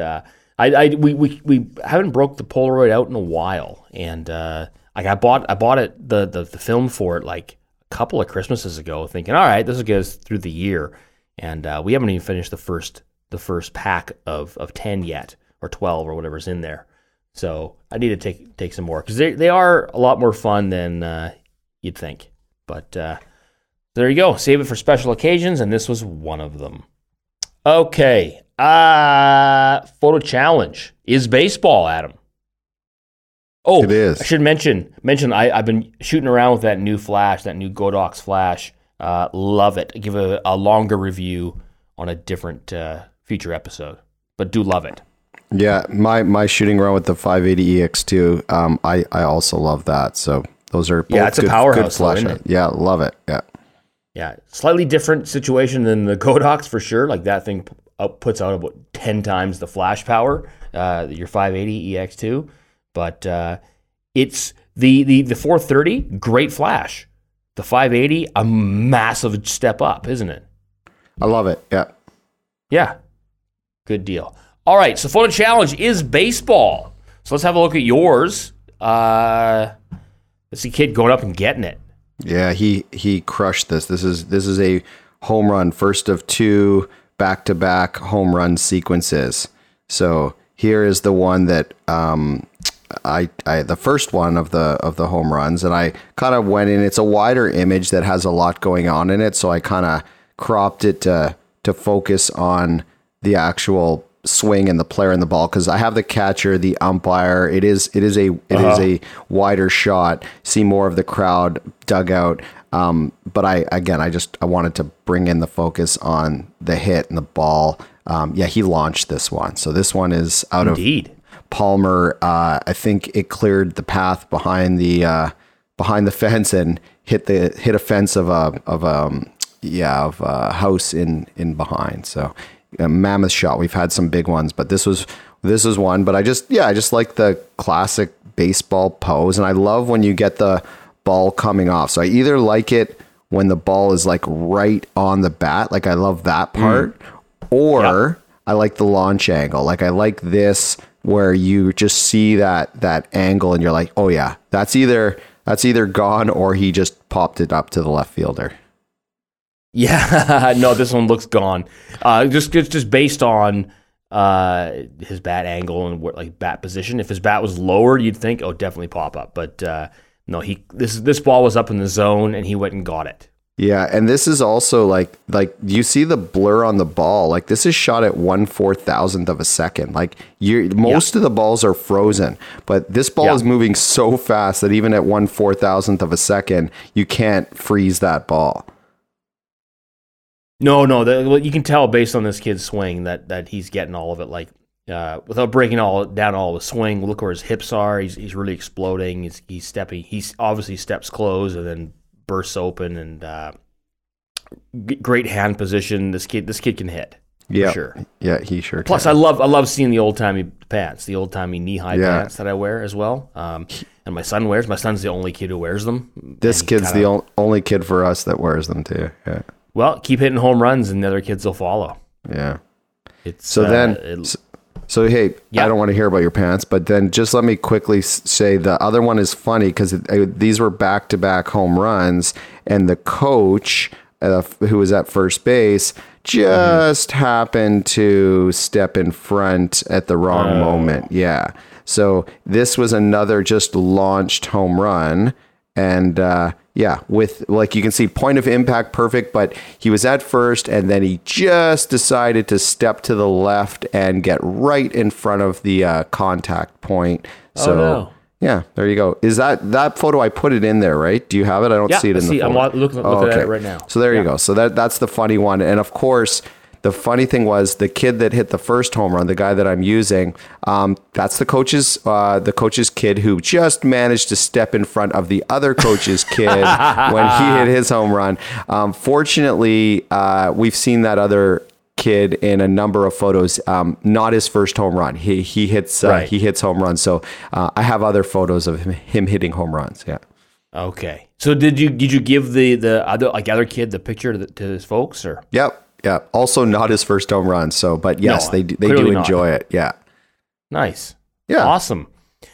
we haven't broke the Polaroid out in a while, and I bought it the film for it like a couple of Christmases ago, thinking, all right, this will get us through the year, and we haven't even finished the first pack of 10 yet, or 12 or whatever's in there. So I need to take some more because they are a lot more fun than you'd think. But there you go. Save it for special occasions, and this was one of them. Okay. Photo challenge is baseball, Adam. Oh, it is. I should mention I've been shooting around with that new flash, that new Godox flash. Love it. Give a longer review on a different future episode, but do love it. Yeah, my shooting around with the 580 EX2, I also love that. So those are both it's a powerhouse, though, isn't it? Yeah, love it. Yeah, slightly different situation than the Godox for sure. Like that thing puts out about 10 times the flash power, your 580 EX2. But it's the 430, great flash. The 580, a massive step up, isn't it? I love it. Yeah. Yeah. Good deal. All right, so photo challenge is baseball. So let's have a look at yours. Let's see, kid going up and getting it. Yeah, he crushed this. This is a home run, first of 2 back-to-back home run sequences. So here is the one that the first one of the home runs, and I kind of went in. It's a wider image that has a lot going on in it, so I kind of cropped it to focus on the actual swing and the player and the ball, because I have the catcher, the umpire. It is a wider shot. See more of the crowd dugout. But I wanted to bring in the focus on the hit and the ball. He launched this one. So this one is out of Palmer. I think it cleared the path behind the fence and hit a fence of a house in behind. So a mammoth shot. We've had some big ones, but this was one. But I just like the classic baseball pose, and I love when you get the ball coming off. So I either like it when the ball is like right on the bat, like I love that part, or I like the launch angle. Like I like this where you just see that angle and you're like, oh yeah, that's either gone or he just popped it up to the left fielder. Yeah, no, this one looks gone. Just based on his bat angle and what bat position. If his bat was lower, you'd think, oh, definitely pop up. But no, this ball was up in the zone and he went and got it. Yeah, and this is also like you see the blur on the ball. Like this is shot at 1/4000th of a second. Like most of the balls are frozen, but this ball is moving so fast that even at 1/4000th of a second, you can't freeze that ball. No, you can tell based on this kid's swing that he's getting all of it. Like without breaking down all the swing, look where his hips are. He's really exploding. He's stepping. He's obviously steps close and then bursts open, and great hand position. This kid can hit. Yeah, for sure. Yeah, he sure. Plus, can. I love seeing the old timey pants, the old timey knee high pants that I wear as well. And my son wears. My son's the only kid who wears them. This kid's the only kid for us that wears them too. Yeah. Well, keep hitting home runs, and the other kids will follow. Yeah. It's so So hey, I don't want to hear about your pants, but then just let me quickly say the other one is funny because these were back-to-back home runs, and the coach who was at first base just happened to step in front at the wrong moment. Yeah. So this was another just launched home run. And with, like, you can see point of impact perfect, but he was at first and then he just decided to step to the left and get right in front of the contact point. So yeah, there you go. Is that photo? I put it in there, right? Do you have it? I don't see it in the photo. I'm looking at it right now. So there you go. So that's the funny one. And of course, the funny thing was the kid that hit the first home run, the guy that I'm using, that's the coach's kid who just managed to step in front of the other coach's kid when he hit his home run. Fortunately, we've seen that other kid in a number of photos. Not his first home run. He hits home runs. So I have other photos of him hitting home runs. Yeah. Okay. So did you give the other kid the picture to his folks or? Yep. Yeah. Also not his first home run. So, but yes, they do enjoy it. Yeah. Nice. Yeah. Awesome.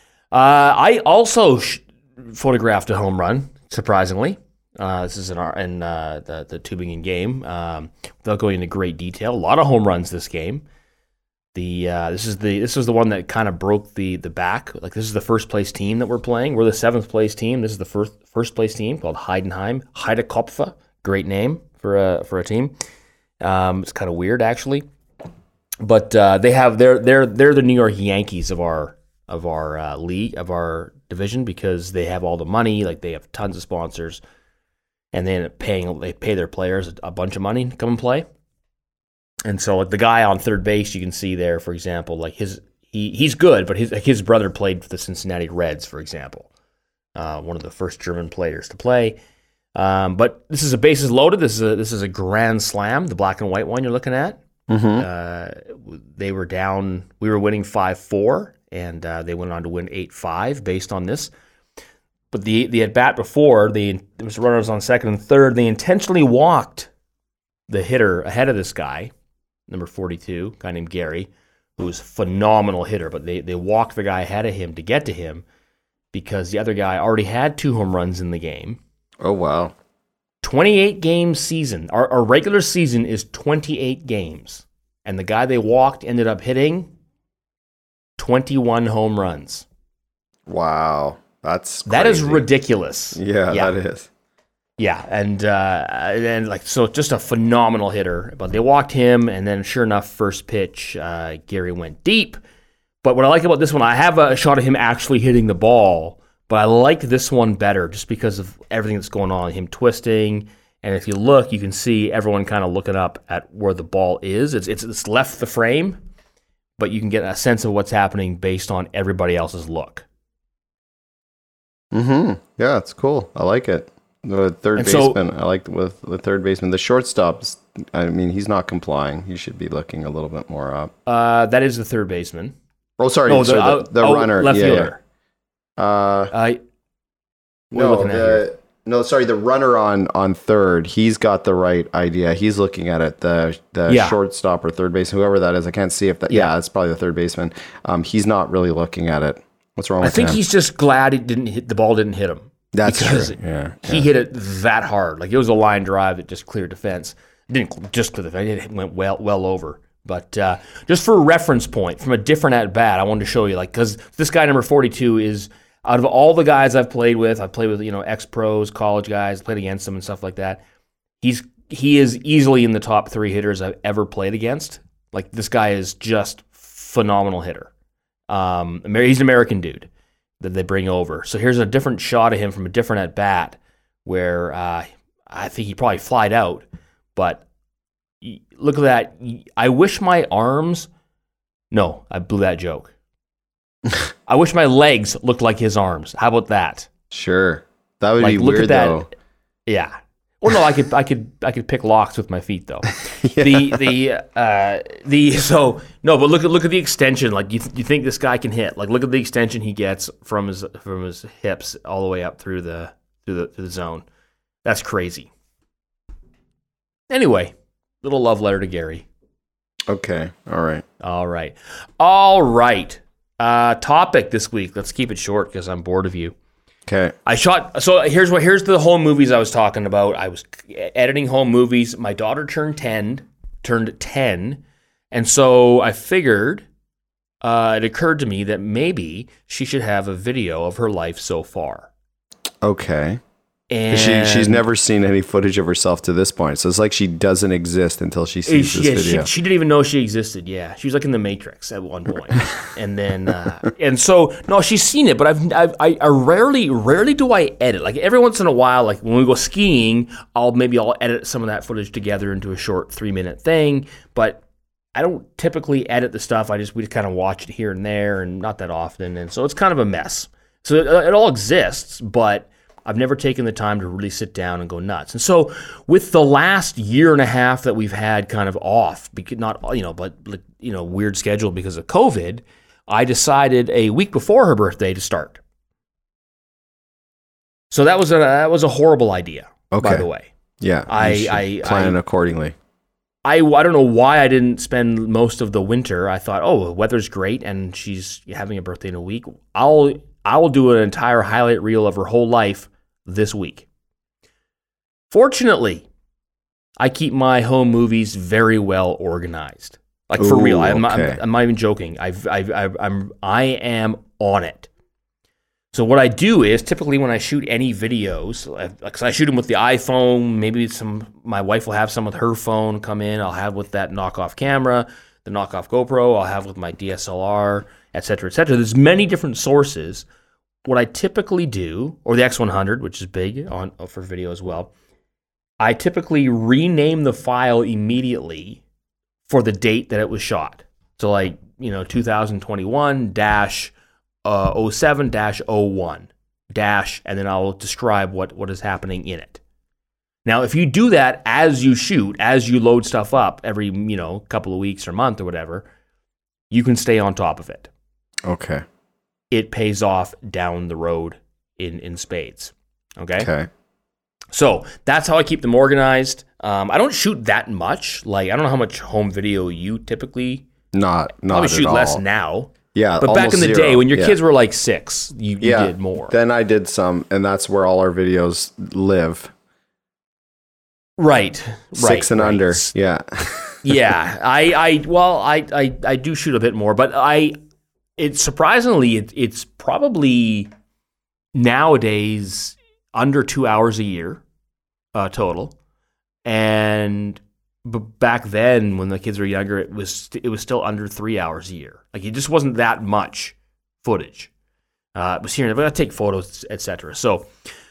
I also photographed a home run, surprisingly. This is in the Tübingen game. Without going into great detail, a lot of home runs this game. This was the one that kind of broke the back. Like, this is the first place team that we're playing. We're the 7th place team. This is the first place team called Heidenheim. Heidekopfe, great name for a team. It's kind of weird actually, but they're the New York Yankees of our league, of our division, because they have all the money. Like, they have tons of sponsors. And they pay their players a bunch of money to come and play. And so, like, the guy on third base, you can see there, for example, like he's good, but his brother played for the Cincinnati Reds, for example, one of the first German players to play. But this is a bases loaded. This is a grand slam, the black and white one you're looking at. Mm-hmm. They were down. We were winning 5-4, and they went on to win 8-5 based on this. But the at bat before, there was runners on second and third. They intentionally walked the hitter ahead of this guy, number 42, a guy named Gary, who was a phenomenal hitter. But they walked the guy ahead of him to get to him because the other guy already had 2 home runs in the game. Oh, wow. 28 game season. Our regular season is 28 games. And the guy they walked ended up hitting 21 home runs. Wow. That is ridiculous. Yeah, that is. Yeah, and like, so just a phenomenal hitter. But they walked him, and then sure enough, first pitch, Gary went deep. But what I like about this one, I have a shot of him actually hitting the ball, but I liked this one better just because of everything that's going on, him twisting. And if you look, you can see everyone kind of looking up at where the ball is. It's left the frame, but you can get a sense of what's happening based on everybody else's look. Mm-hmm. Yeah, it's cool. I like it. The third baseman, I like with the third baseman. The shortstops, I mean, he's not complying. He should be looking a little bit more up. That is the third baseman. Oh, sorry. The runner. Left fielder. The runner on third. He's got the right idea. He's looking at it. The shortstop or third baseman, whoever that is. I can't see if that. Yeah, it's probably the third baseman. He's not really looking at it. What's wrong with him? I think he's just glad the ball didn't hit him. That's true. Yeah, he hit it that hard. Like, it was a line drive that just cleared defense. It didn't just clear defense. It went well over. But just for a reference point, from a different at-bat, I wanted to show you, like, because this guy, number 42, is, out of all the guys I've played with, ex-pros, college guys, played against them and stuff like that, he is easily in the top 3 hitters I've ever played against. Like, this guy is just phenomenal hitter. He's an American dude that they bring over. So here's a different shot of him from a different at-bat where I think he probably flied out. But look at that. I wish my arms... No, I blew that joke. I wish my legs looked like his arms. How about that? Sure. That would be weird, though. Yeah. Well, no, I could pick locks with my feet, though. So no, but look at the extension. Like you think this guy can hit? Like look at the extension he gets from his hips all the way up through the zone. That's crazy. Anyway, little love letter to Gary. Okay. All right. Topic this week. Let's keep it short because I'm bored of you. Okay. Here's the home movies I was talking about. I was editing home movies. My daughter turned 10, and so I figured it occurred to me that maybe she should have a video of her life so far. Okay. And she's never seen any footage of herself to this point, so it's like she doesn't exist until she sees this video. She didn't even know she existed. Yeah, she was like in the Matrix at one point, and then and so no, she's seen it, but I rarely do I edit. Like every once in a while, like when we go skiing, I'll edit some of that footage together into a short 3-minute thing, but I don't typically edit the stuff. We just kind of watch it here and there, and not that often, and so it's kind of a mess. So it all exists, but I've never taken the time to really sit down and go nuts. And so with the last year and a half that we've had kind of off, weird schedule because of COVID, I decided a week before her birthday to start. So that was a horrible idea, by the way. Yeah, I plan accordingly. I don't know why I didn't spend most of the winter. I thought, the weather's great and she's having a birthday in a week. I will do an entire highlight reel of her whole life this week. Fortunately, I keep my home movies very well organized. Like for real, I'm not even joking. I am on it. So what I do is typically when I shoot any videos, because I shoot them with the iPhone, maybe my wife will have some with her phone come in. I'll have with that knockoff camera, the knockoff GoPro. I'll have with my DSLR, etc., etc. There's many different sources. What I typically do, or the X100, which is big for video as well, I typically rename the file immediately for the date that it was shot. So 2021-07-01 and then I'll describe what is happening in it. Now, if you do that as you shoot, as you load stuff up every, couple of weeks or month or whatever, you can stay on top of it. Okay. It pays off down the road in spades. Okay. So that's how I keep them organized. I don't shoot that much. Like I don't know how much home video you typically probably shoot less now. Yeah, but back in the day when your kids were like 6, you did more. Then I did some, and that's where all our videos live. Right. 6 and under. Yeah. Yeah. I do shoot a bit more, but it's probably nowadays under 2 hours a year total, and back then when the kids were younger, it was still under 3 hours a year. Like it just wasn't that much footage. It was here and there, but I take photos, etc. So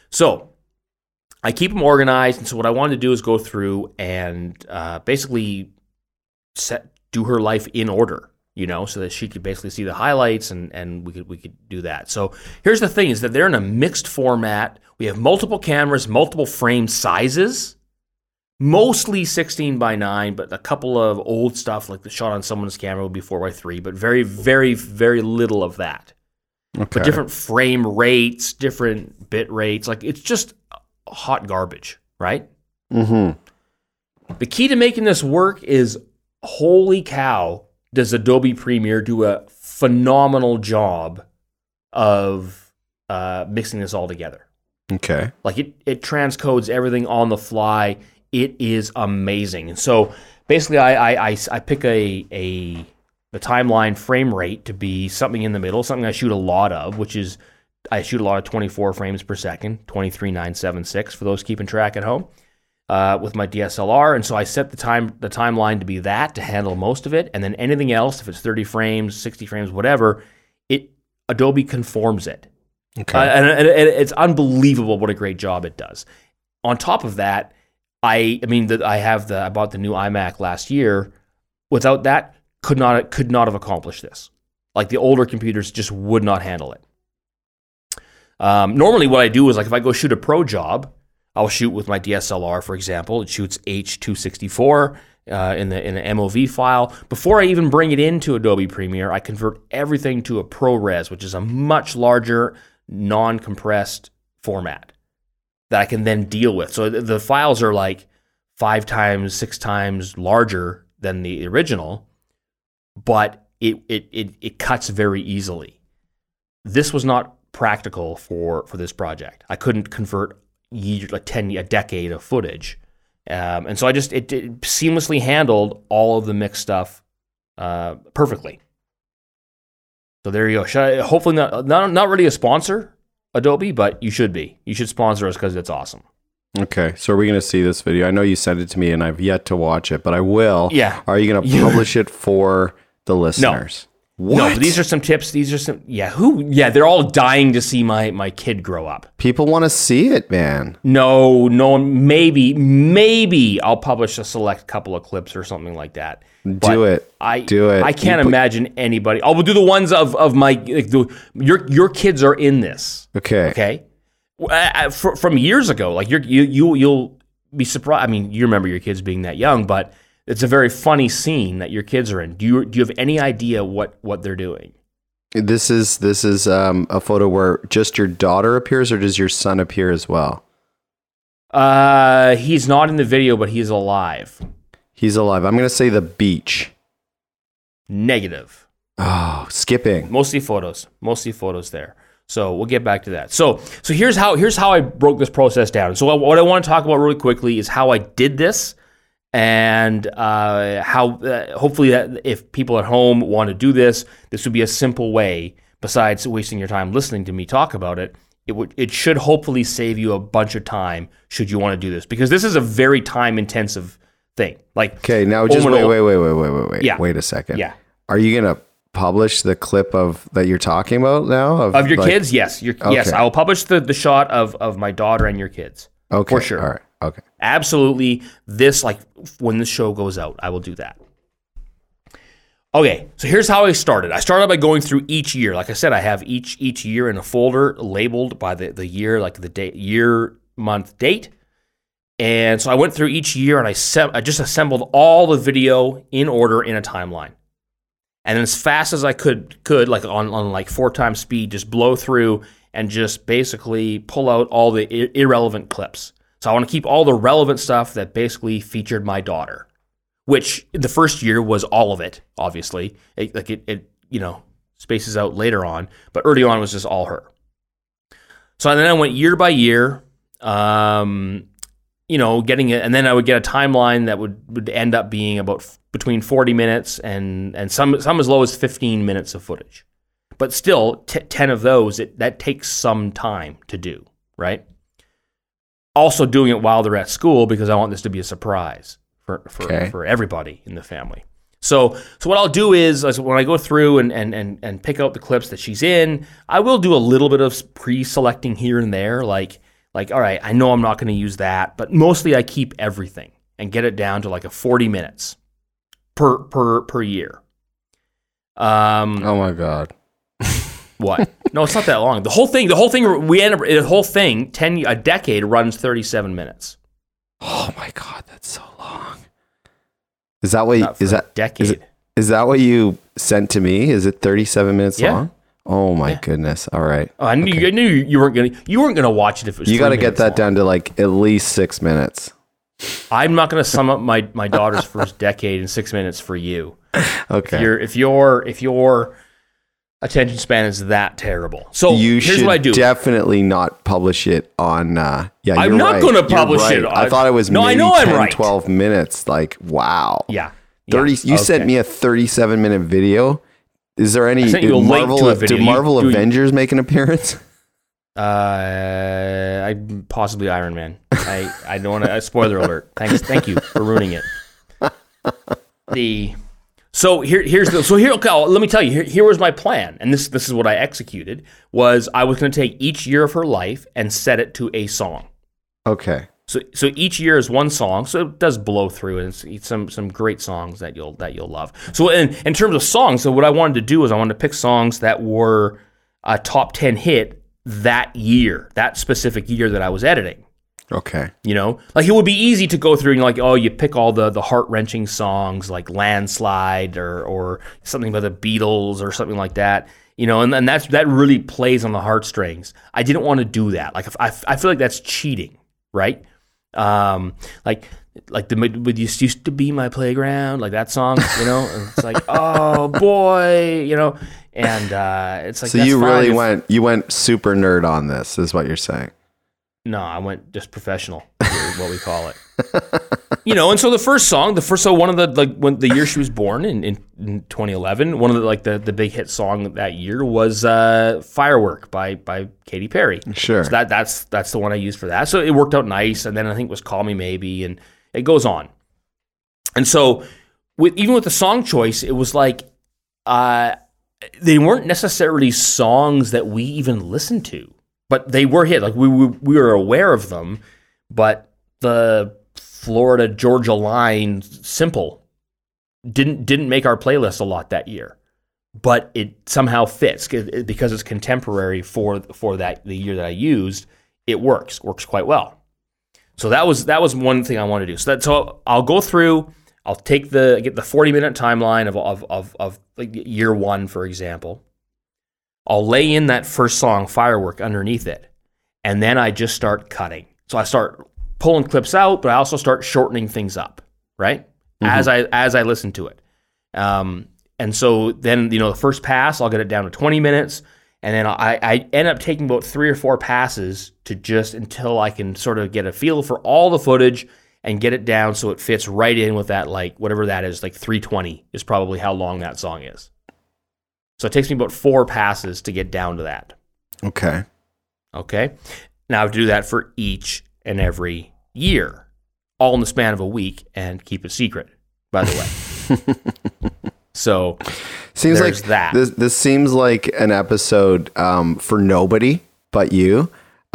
I keep them organized, and so what I wanted to do is go through and basically do her life in order. So that she could basically see the highlights and we could do that. So here's the thing is that they're in a mixed format. We have multiple cameras, multiple frame sizes, mostly 16:9, but a couple of old stuff like the shot on someone's camera would be 4:3, but very, very, very little of that. Okay. But different frame rates, different bit rates. Like it's just hot garbage, right? Mm-hmm. The key to making this work is, holy cow, does Adobe Premiere do a phenomenal job of mixing this all together. Okay. Like it transcodes everything on the fly. It is amazing. And so basically I pick the timeline frame rate to be something in the middle, something I shoot a lot of, which is I shoot a lot of 24 frames per second, 23,976 for those keeping track at home. With my DSLR, and so I set the timeline to be that to handle most of it, and then anything else, if it's 30 frames, 60 frames, whatever, Adobe conforms it. Okay. And it's unbelievable what a great job it does. On top of that, I bought the new iMac last year. Without that, could not have accomplished this. Like the older computers just would not handle it. Normally, what I do is like if I go shoot a pro job, I'll shoot with my DSLR, for example. It shoots H264, in an MOV file. Before I even bring it into Adobe Premiere, I convert everything to a ProRes, which is a much larger, non-compressed format that I can then deal with. So the files are like 5 times, 6 times larger than the original, but it cuts very easily. This was not practical for this project. I couldn't convert a decade of footage. And so it seamlessly handled all of the mixed stuff perfectly. So there you go. Hopefully not really a sponsor, Adobe, but you should be. You should sponsor us because it's awesome. Okay, so are we going to see this video? I know you sent it to me and I've yet to watch it, but I will. Yeah. Are you going to publish it for the listeners? What? No, these are some tips. These are some, they're all dying to see my kid grow up. People want to see it, man. No, maybe I'll publish a select couple of clips or something like that. Do it. I can't imagine anybody. I will do the ones of my, your kids are in this. Okay. From years ago, like you'll be surprised. I mean, you remember your kids being that young, but it's a very funny scene that your kids are in. Do you have any idea what they're doing? This is a photo where just your daughter appears, or does your son appear as well? He's not in the video, but he's alive. He's alive. I'm going to say the beach. Negative. Oh, skipping. Mostly photos there. So we'll get back to that. So here's how I broke this process down. So what I want to talk about really quickly is how I did this, and how hopefully that if people at home want to do this would be a simple way. Besides wasting your time listening to me talk about it, it should hopefully save you a bunch of time should you want to do this, because this is a very time intensive thing. Like, okay, now just wait. Yeah. Wait a second. Yeah. Are you gonna publish the clip that you're talking about now of your kids? Yes. Yes, I will publish the shot of my daughter and your kids. Okay. For sure. All right. Okay. Absolutely. This, like, when this show goes out, I will do that. Okay, so here's how I started. I started by going through each year. Like I said, I have each year in a folder labeled by the year, like the date, year, month, date. And so I went through each year and I just assembled all the video in order in a timeline. And then as fast as I could like on like 4 times speed, just blow through and just basically pull out all the irrelevant clips. So I want to keep all the relevant stuff that basically featured my daughter, which the first year was all of it, obviously. It spaces out later on, but early on was just all her. So then I went year by year, getting it, and then I would get a timeline that would end up being about between 40 minutes and some as low as 15 minutes of footage. But still, 10 of those, that takes some time to do, right? Also doing it while they're at school because I want this to be a surprise for everybody in the family. So what I'll do is when I go through and pick out the clips that she's in, I will do a little bit of pre-selecting here and there, like all right, I know I'm not going to use that, but mostly I keep everything and get it down to like a 40 minutes per year. Oh my God. What? No, it's not that long. The whole thing, a decade runs 37 minutes. Oh my God, that's so long. Is that what decade? Is that what you sent to me? Is it 37 minutes long? Oh my goodness! All right. I knew you weren't gonna watch it if it was. You got to get that down to like at least 6 minutes. I'm not gonna sum up my daughter's first decade in 6 minutes for you. Okay. If your attention span is that terrible, so here's what I do. Definitely not publish it on. I'm not going to publish it. I thought it was maybe 10, 12 minutes. Like, wow. Yeah. 30. You sent me a 37-minute video. Is there any? Did Marvel Avengers make an appearance? Possibly Iron Man. I don't want to. Spoiler alert. Thank you for ruining it. Let me tell you. Here was my plan, and this is what I executed. Was I was going to take each year of her life and set it to a song. Okay. So each year is one song, so it does blow through, and it's some great songs that you'll love. So in terms of songs, so what I wanted to do is I wanted to pick songs that were a top 10 hit that year, that specific year that I was editing. Okay. You know, like it would be easy to go through and like, oh, you pick all the heart-wrenching songs like Landslide or something by the Beatles or something like that. You know, and that really plays on the heartstrings. I didn't want to do that. Like I feel like that's cheating, right? Like the used to be my playground, like that song, you know. And it's like, oh boy, you know, and it's like. So you really went super nerd on this, is what you're saying? No, I went just professional, is what we call it. You know, and so one of the, like, when the year she was born in 2011, one of the, like, the big hit song that year was Firework by Katy Perry. Sure. So that's the one I used for that. So it worked out nice, and then I think it was Call Me Maybe, and it goes on. And so even with the song choice, it was like they weren't necessarily songs that we even listened to. But they were hit. Like we were aware of them, but the Florida Georgia Line Simple didn't make our playlist a lot that year. But it somehow fits because it's contemporary for the year that I used. It works quite well. So that was one thing I wanted to do. So I'll go through. I'll get the 40-minute timeline of like year one, for example. I'll lay in that first song, Firework, underneath it, and then I just start cutting. So I start pulling clips out, but I also start shortening things up, right? Mm-hmm. As I listen to it. And so then, you know, the first pass, I'll get it down to 20 minutes, and then I end up taking about 3 or 4 passes until I can sort of get a feel for all the footage and get it down so it fits right in with that, like, whatever that is, like 320 is probably how long that song is. So it takes me about 4 passes to get down to that. Okay. Now I have to do that for each and every year, all in the span of a week, and keep it secret, by the way. So seems like that. This seems like an episode for nobody but you.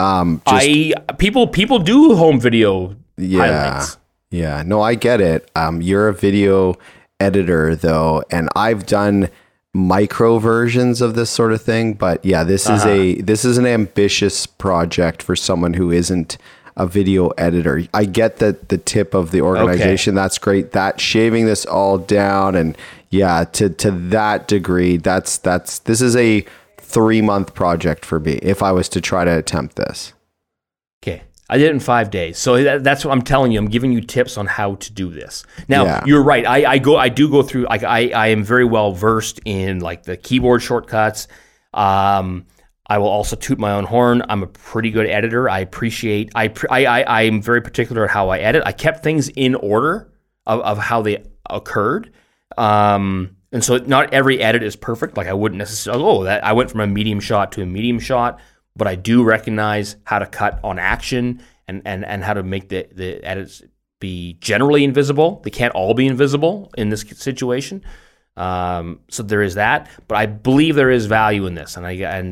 People do home video highlights. Yeah. No, I get it. You're a video editor though, and I've done micro versions of this sort of thing, but yeah, this is an ambitious project for someone who isn't a video editor. I get that the tip of the organization, that's great. That shaving this all down, and yeah, to that degree, this is a 3-month project for me if I was to try to attempt this. Okay. I did it in 5 days. So that's what I'm telling you. I'm giving you tips on how to do this. Now, You're right. I do go through, like, I am very well versed in, like, the keyboard shortcuts. I will also toot my own horn. I'm a pretty good editor. I am very particular at how I edit. I kept things in order of how they occurred. And so not every edit is perfect. Like, I wouldn't necessarily, I went from a medium shot to a medium shot. But I do recognize how to cut on action and how to make the edits be generally invisible. They can't all be invisible in this situation. So there is that. But I believe there is value in this,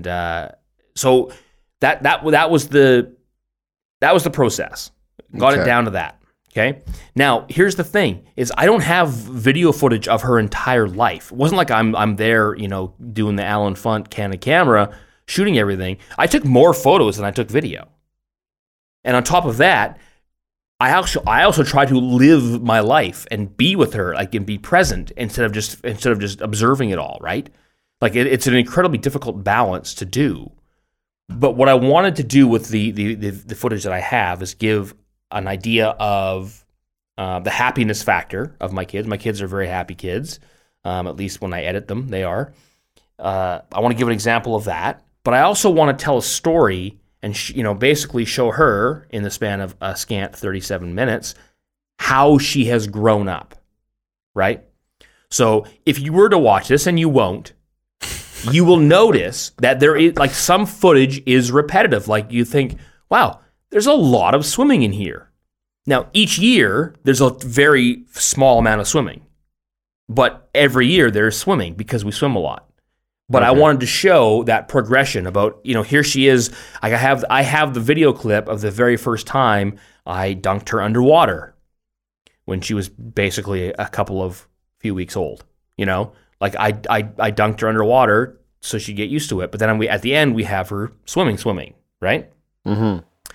so that was the process. Got it down to that. Okay. Now here's the thing: is I don't have video footage of her entire life. It wasn't like I'm there, you know, doing the Alan Funt Canon camera, shooting everything. I took more photos than I took video. And on top of that, I also try to live my life and be with her, like, and be present instead of just observing it all, right? Like, it's an incredibly difficult balance to do. But what I wanted to do with the footage that I have is give an idea of the happiness factor of my kids. My kids are very happy kids, at least when I edit them, they are. I want to give an example of that. But I also want to tell a story and basically show her in the span of a scant 37 minutes how she has grown up, right? So if you were to watch this, and you won't, you will notice that there is, like, some footage is repetitive. Like, you think, wow, there's a lot of swimming in here. Now, each year, there's a very small amount of swimming. But every year, there's swimming because we swim a lot. But I wanted to show that progression about, here she is. I have the video clip of the very first time I dunked her underwater when she was basically a few weeks old. Like, I dunked her underwater so she'd get used to it. But then at the end, we have her swimming, right? Mm-hmm.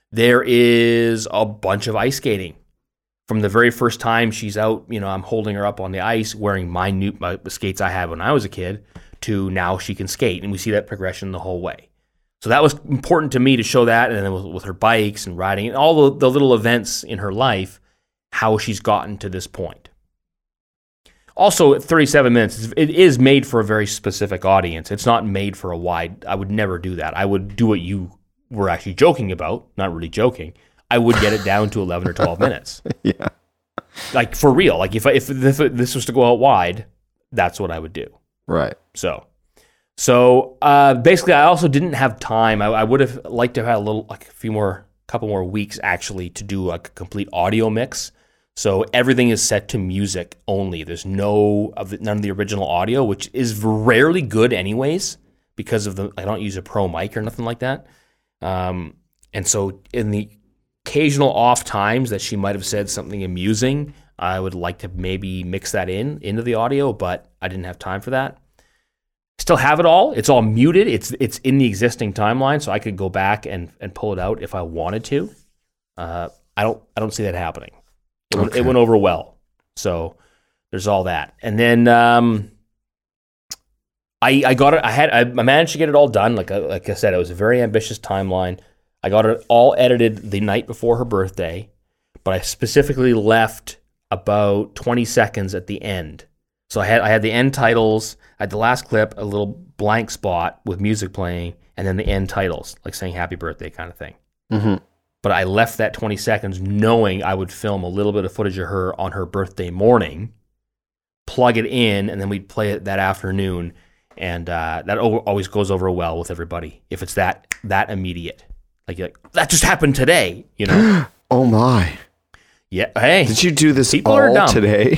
There is a bunch of ice skating. From the very first time she's out, I'm holding her up on the ice wearing the skates I had when I was a kid, to now she can skate. And we see that progression the whole way. So that was important to me to show that. And then with her bikes and riding and all the little events in her life, how she's gotten to this point. Also, at 37 minutes, it is made for a very specific audience. It's not made for a wide. I would never do that. I would do what you were actually joking about, not really joking. I would get it down to 11 or 12 minutes. Yeah. Like, for real. Like, if this was to go out wide, that's what I would do. Right. So basically, I also didn't have time. I would have liked to have a couple more weeks, actually, to do a complete audio mix. So everything is set to music only. There's none of the original audio, which is rarely good anyways, because I don't use a pro mic or nothing like that. And so in the occasional off times that she might have said something amusing, I would like to maybe mix that into the audio, but I didn't have time for that. Still have it all. It's all muted. It's in the existing timeline, so I could go back and pull it out if I wanted to. I don't see that happening. It went over well. So there's all that. And then I got it. I managed to get it all done. Like I said, it was a very ambitious timeline. I got it all edited the night before her birthday, but I specifically left about 20 seconds at the end. So I had the end titles, I had the last clip, a little blank spot with music playing, and then the end titles, like saying happy birthday kind of thing. Mm-hmm. But I left that 20 seconds knowing I would film a little bit of footage of her on her birthday morning, plug it in, and then we'd play it that afternoon. And that always goes over well with everybody if it's that immediate. Like that just happened today, Oh my. Yeah. Hey. Did you do this all today?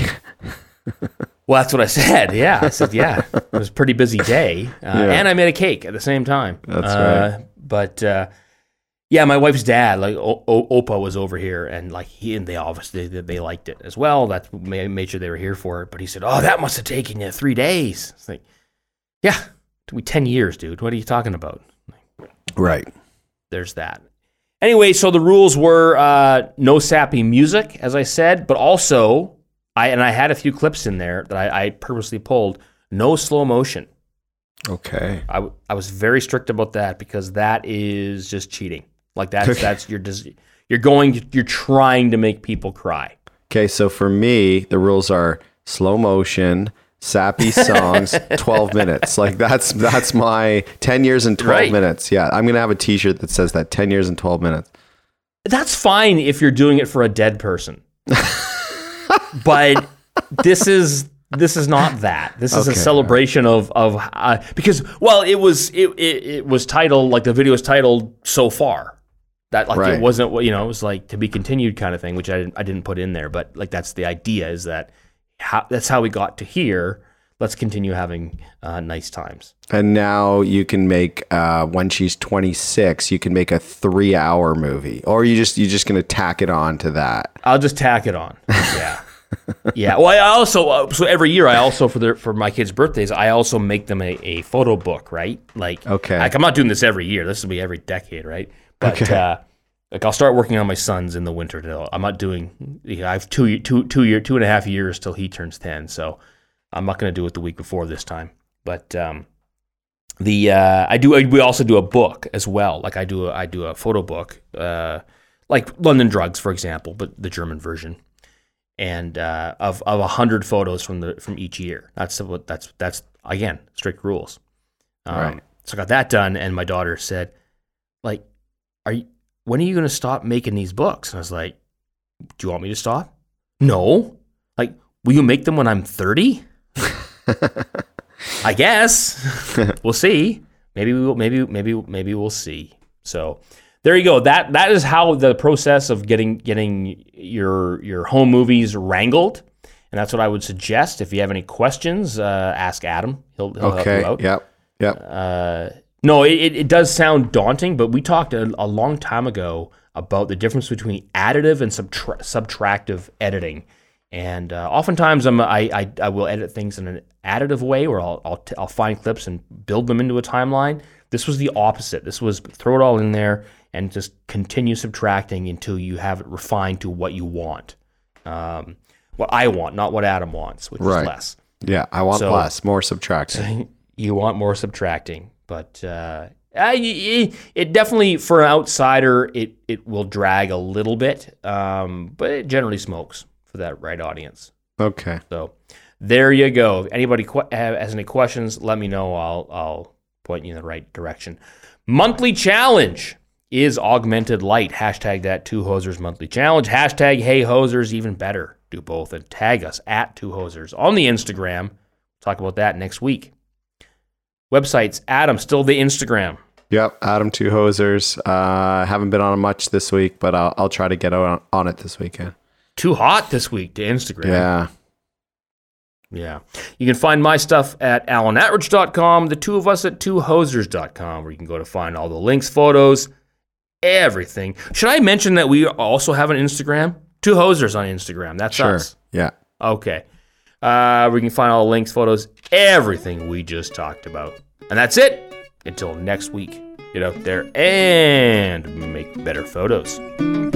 Well, that's what I said. Yeah. I said, yeah. It was a pretty busy day. And I made a cake at the same time. That's right. But yeah, my wife's dad, like Opa, was over here, and like they obviously they liked it as well. That made sure they were here for it. But he said, "Oh, that must have taken you 3 days." It's like, yeah, it took me 10 years, dude. What are you talking about? Right. There's that. Anyway, so the rules were no sappy music, as I said, but also I had a few clips in there that I purposely pulled. No slow motion. Okay. I was very strict about that because that is just cheating. Like that's you're trying to make people cry. Okay, so for me, the rules are slow motion, sappy songs, 12 minutes. Like that's my 10 years and 12 minutes. Yeah, I'm going to have a t-shirt that says that 10 years and 12 minutes. That's fine if you're doing it for a dead person. But this is not that. This is a celebration of because it was titled, like the video was titled So Far. That like it wasn't, it was like to be continued kind of thing, which I didn't put in there, but like that's the idea, is that that's how we got to here. Let's continue having nice times. And now you can make when she's 26, you can make a 3-hour movie, or you're just going to tack it on to that. I'll just tack it on. Yeah. Yeah. Well, I also so every year I also for my kids' birthdays I also make them a photo book, right? Like I'm not doing this every year. This will be every decade, right? But like I'll start working on my sons in the winter. I'm not doing. I have 2.5 years till he turns 10, so I'm not going to do it the week before this time. But we also do a book as well. Like I do a photo book, like London Drugs, for example, but the German version. And of 100 photos from each year. That's again strict rules. Right. So I got that done, and my daughter said, like, when are you going to stop making these books? And I was like, do you want me to stop? No. Like, will you make them when I'm 30? I guess. We'll see. Maybe we'll see. So. There you go. That is how the process of getting your home movies wrangled, and that's what I would suggest. If you have any questions, ask Adam. He'll help you out. Yep. No, it does sound daunting, but we talked a long time ago about the difference between additive and subtractive editing, and oftentimes I will edit things in an additive way, where I'll find clips and build them into a timeline. This was the opposite. This was throw it all in there and just continue subtracting until you have it refined to what you want. What I want, not what Adam wants, which is less. Yeah, I want less, more subtracting. You want more subtracting, but it definitely, for an outsider, it will drag a little bit, but it generally smokes for that right audience. Okay. So there you go. If anybody has any questions, let me know. I'll point you in the right direction. Monthly challenge is Augmented Light. Hashtag that 2Hosers Monthly Challenge. Hashtag Hey Hosers, even better. Do both and tag us at 2Hosers on the Instagram. Talk about that next week. Websites, Adam, still the Instagram. Yep, Adam 2Hosers. Haven't been on it much this week, but I'll try to get on it this weekend. Too hot this week to Instagram. Yeah. You can find my stuff at alanatridge.com, the two of us at 2Hosers.com, where you can go to find all the links, photos, everything. Should I mention that we also have an Instagram? 2Hosers on Instagram. That's us. Yeah. Okay. We can find all the links, photos, everything we just talked about. And that's it. Until next week, get out there and make better photos.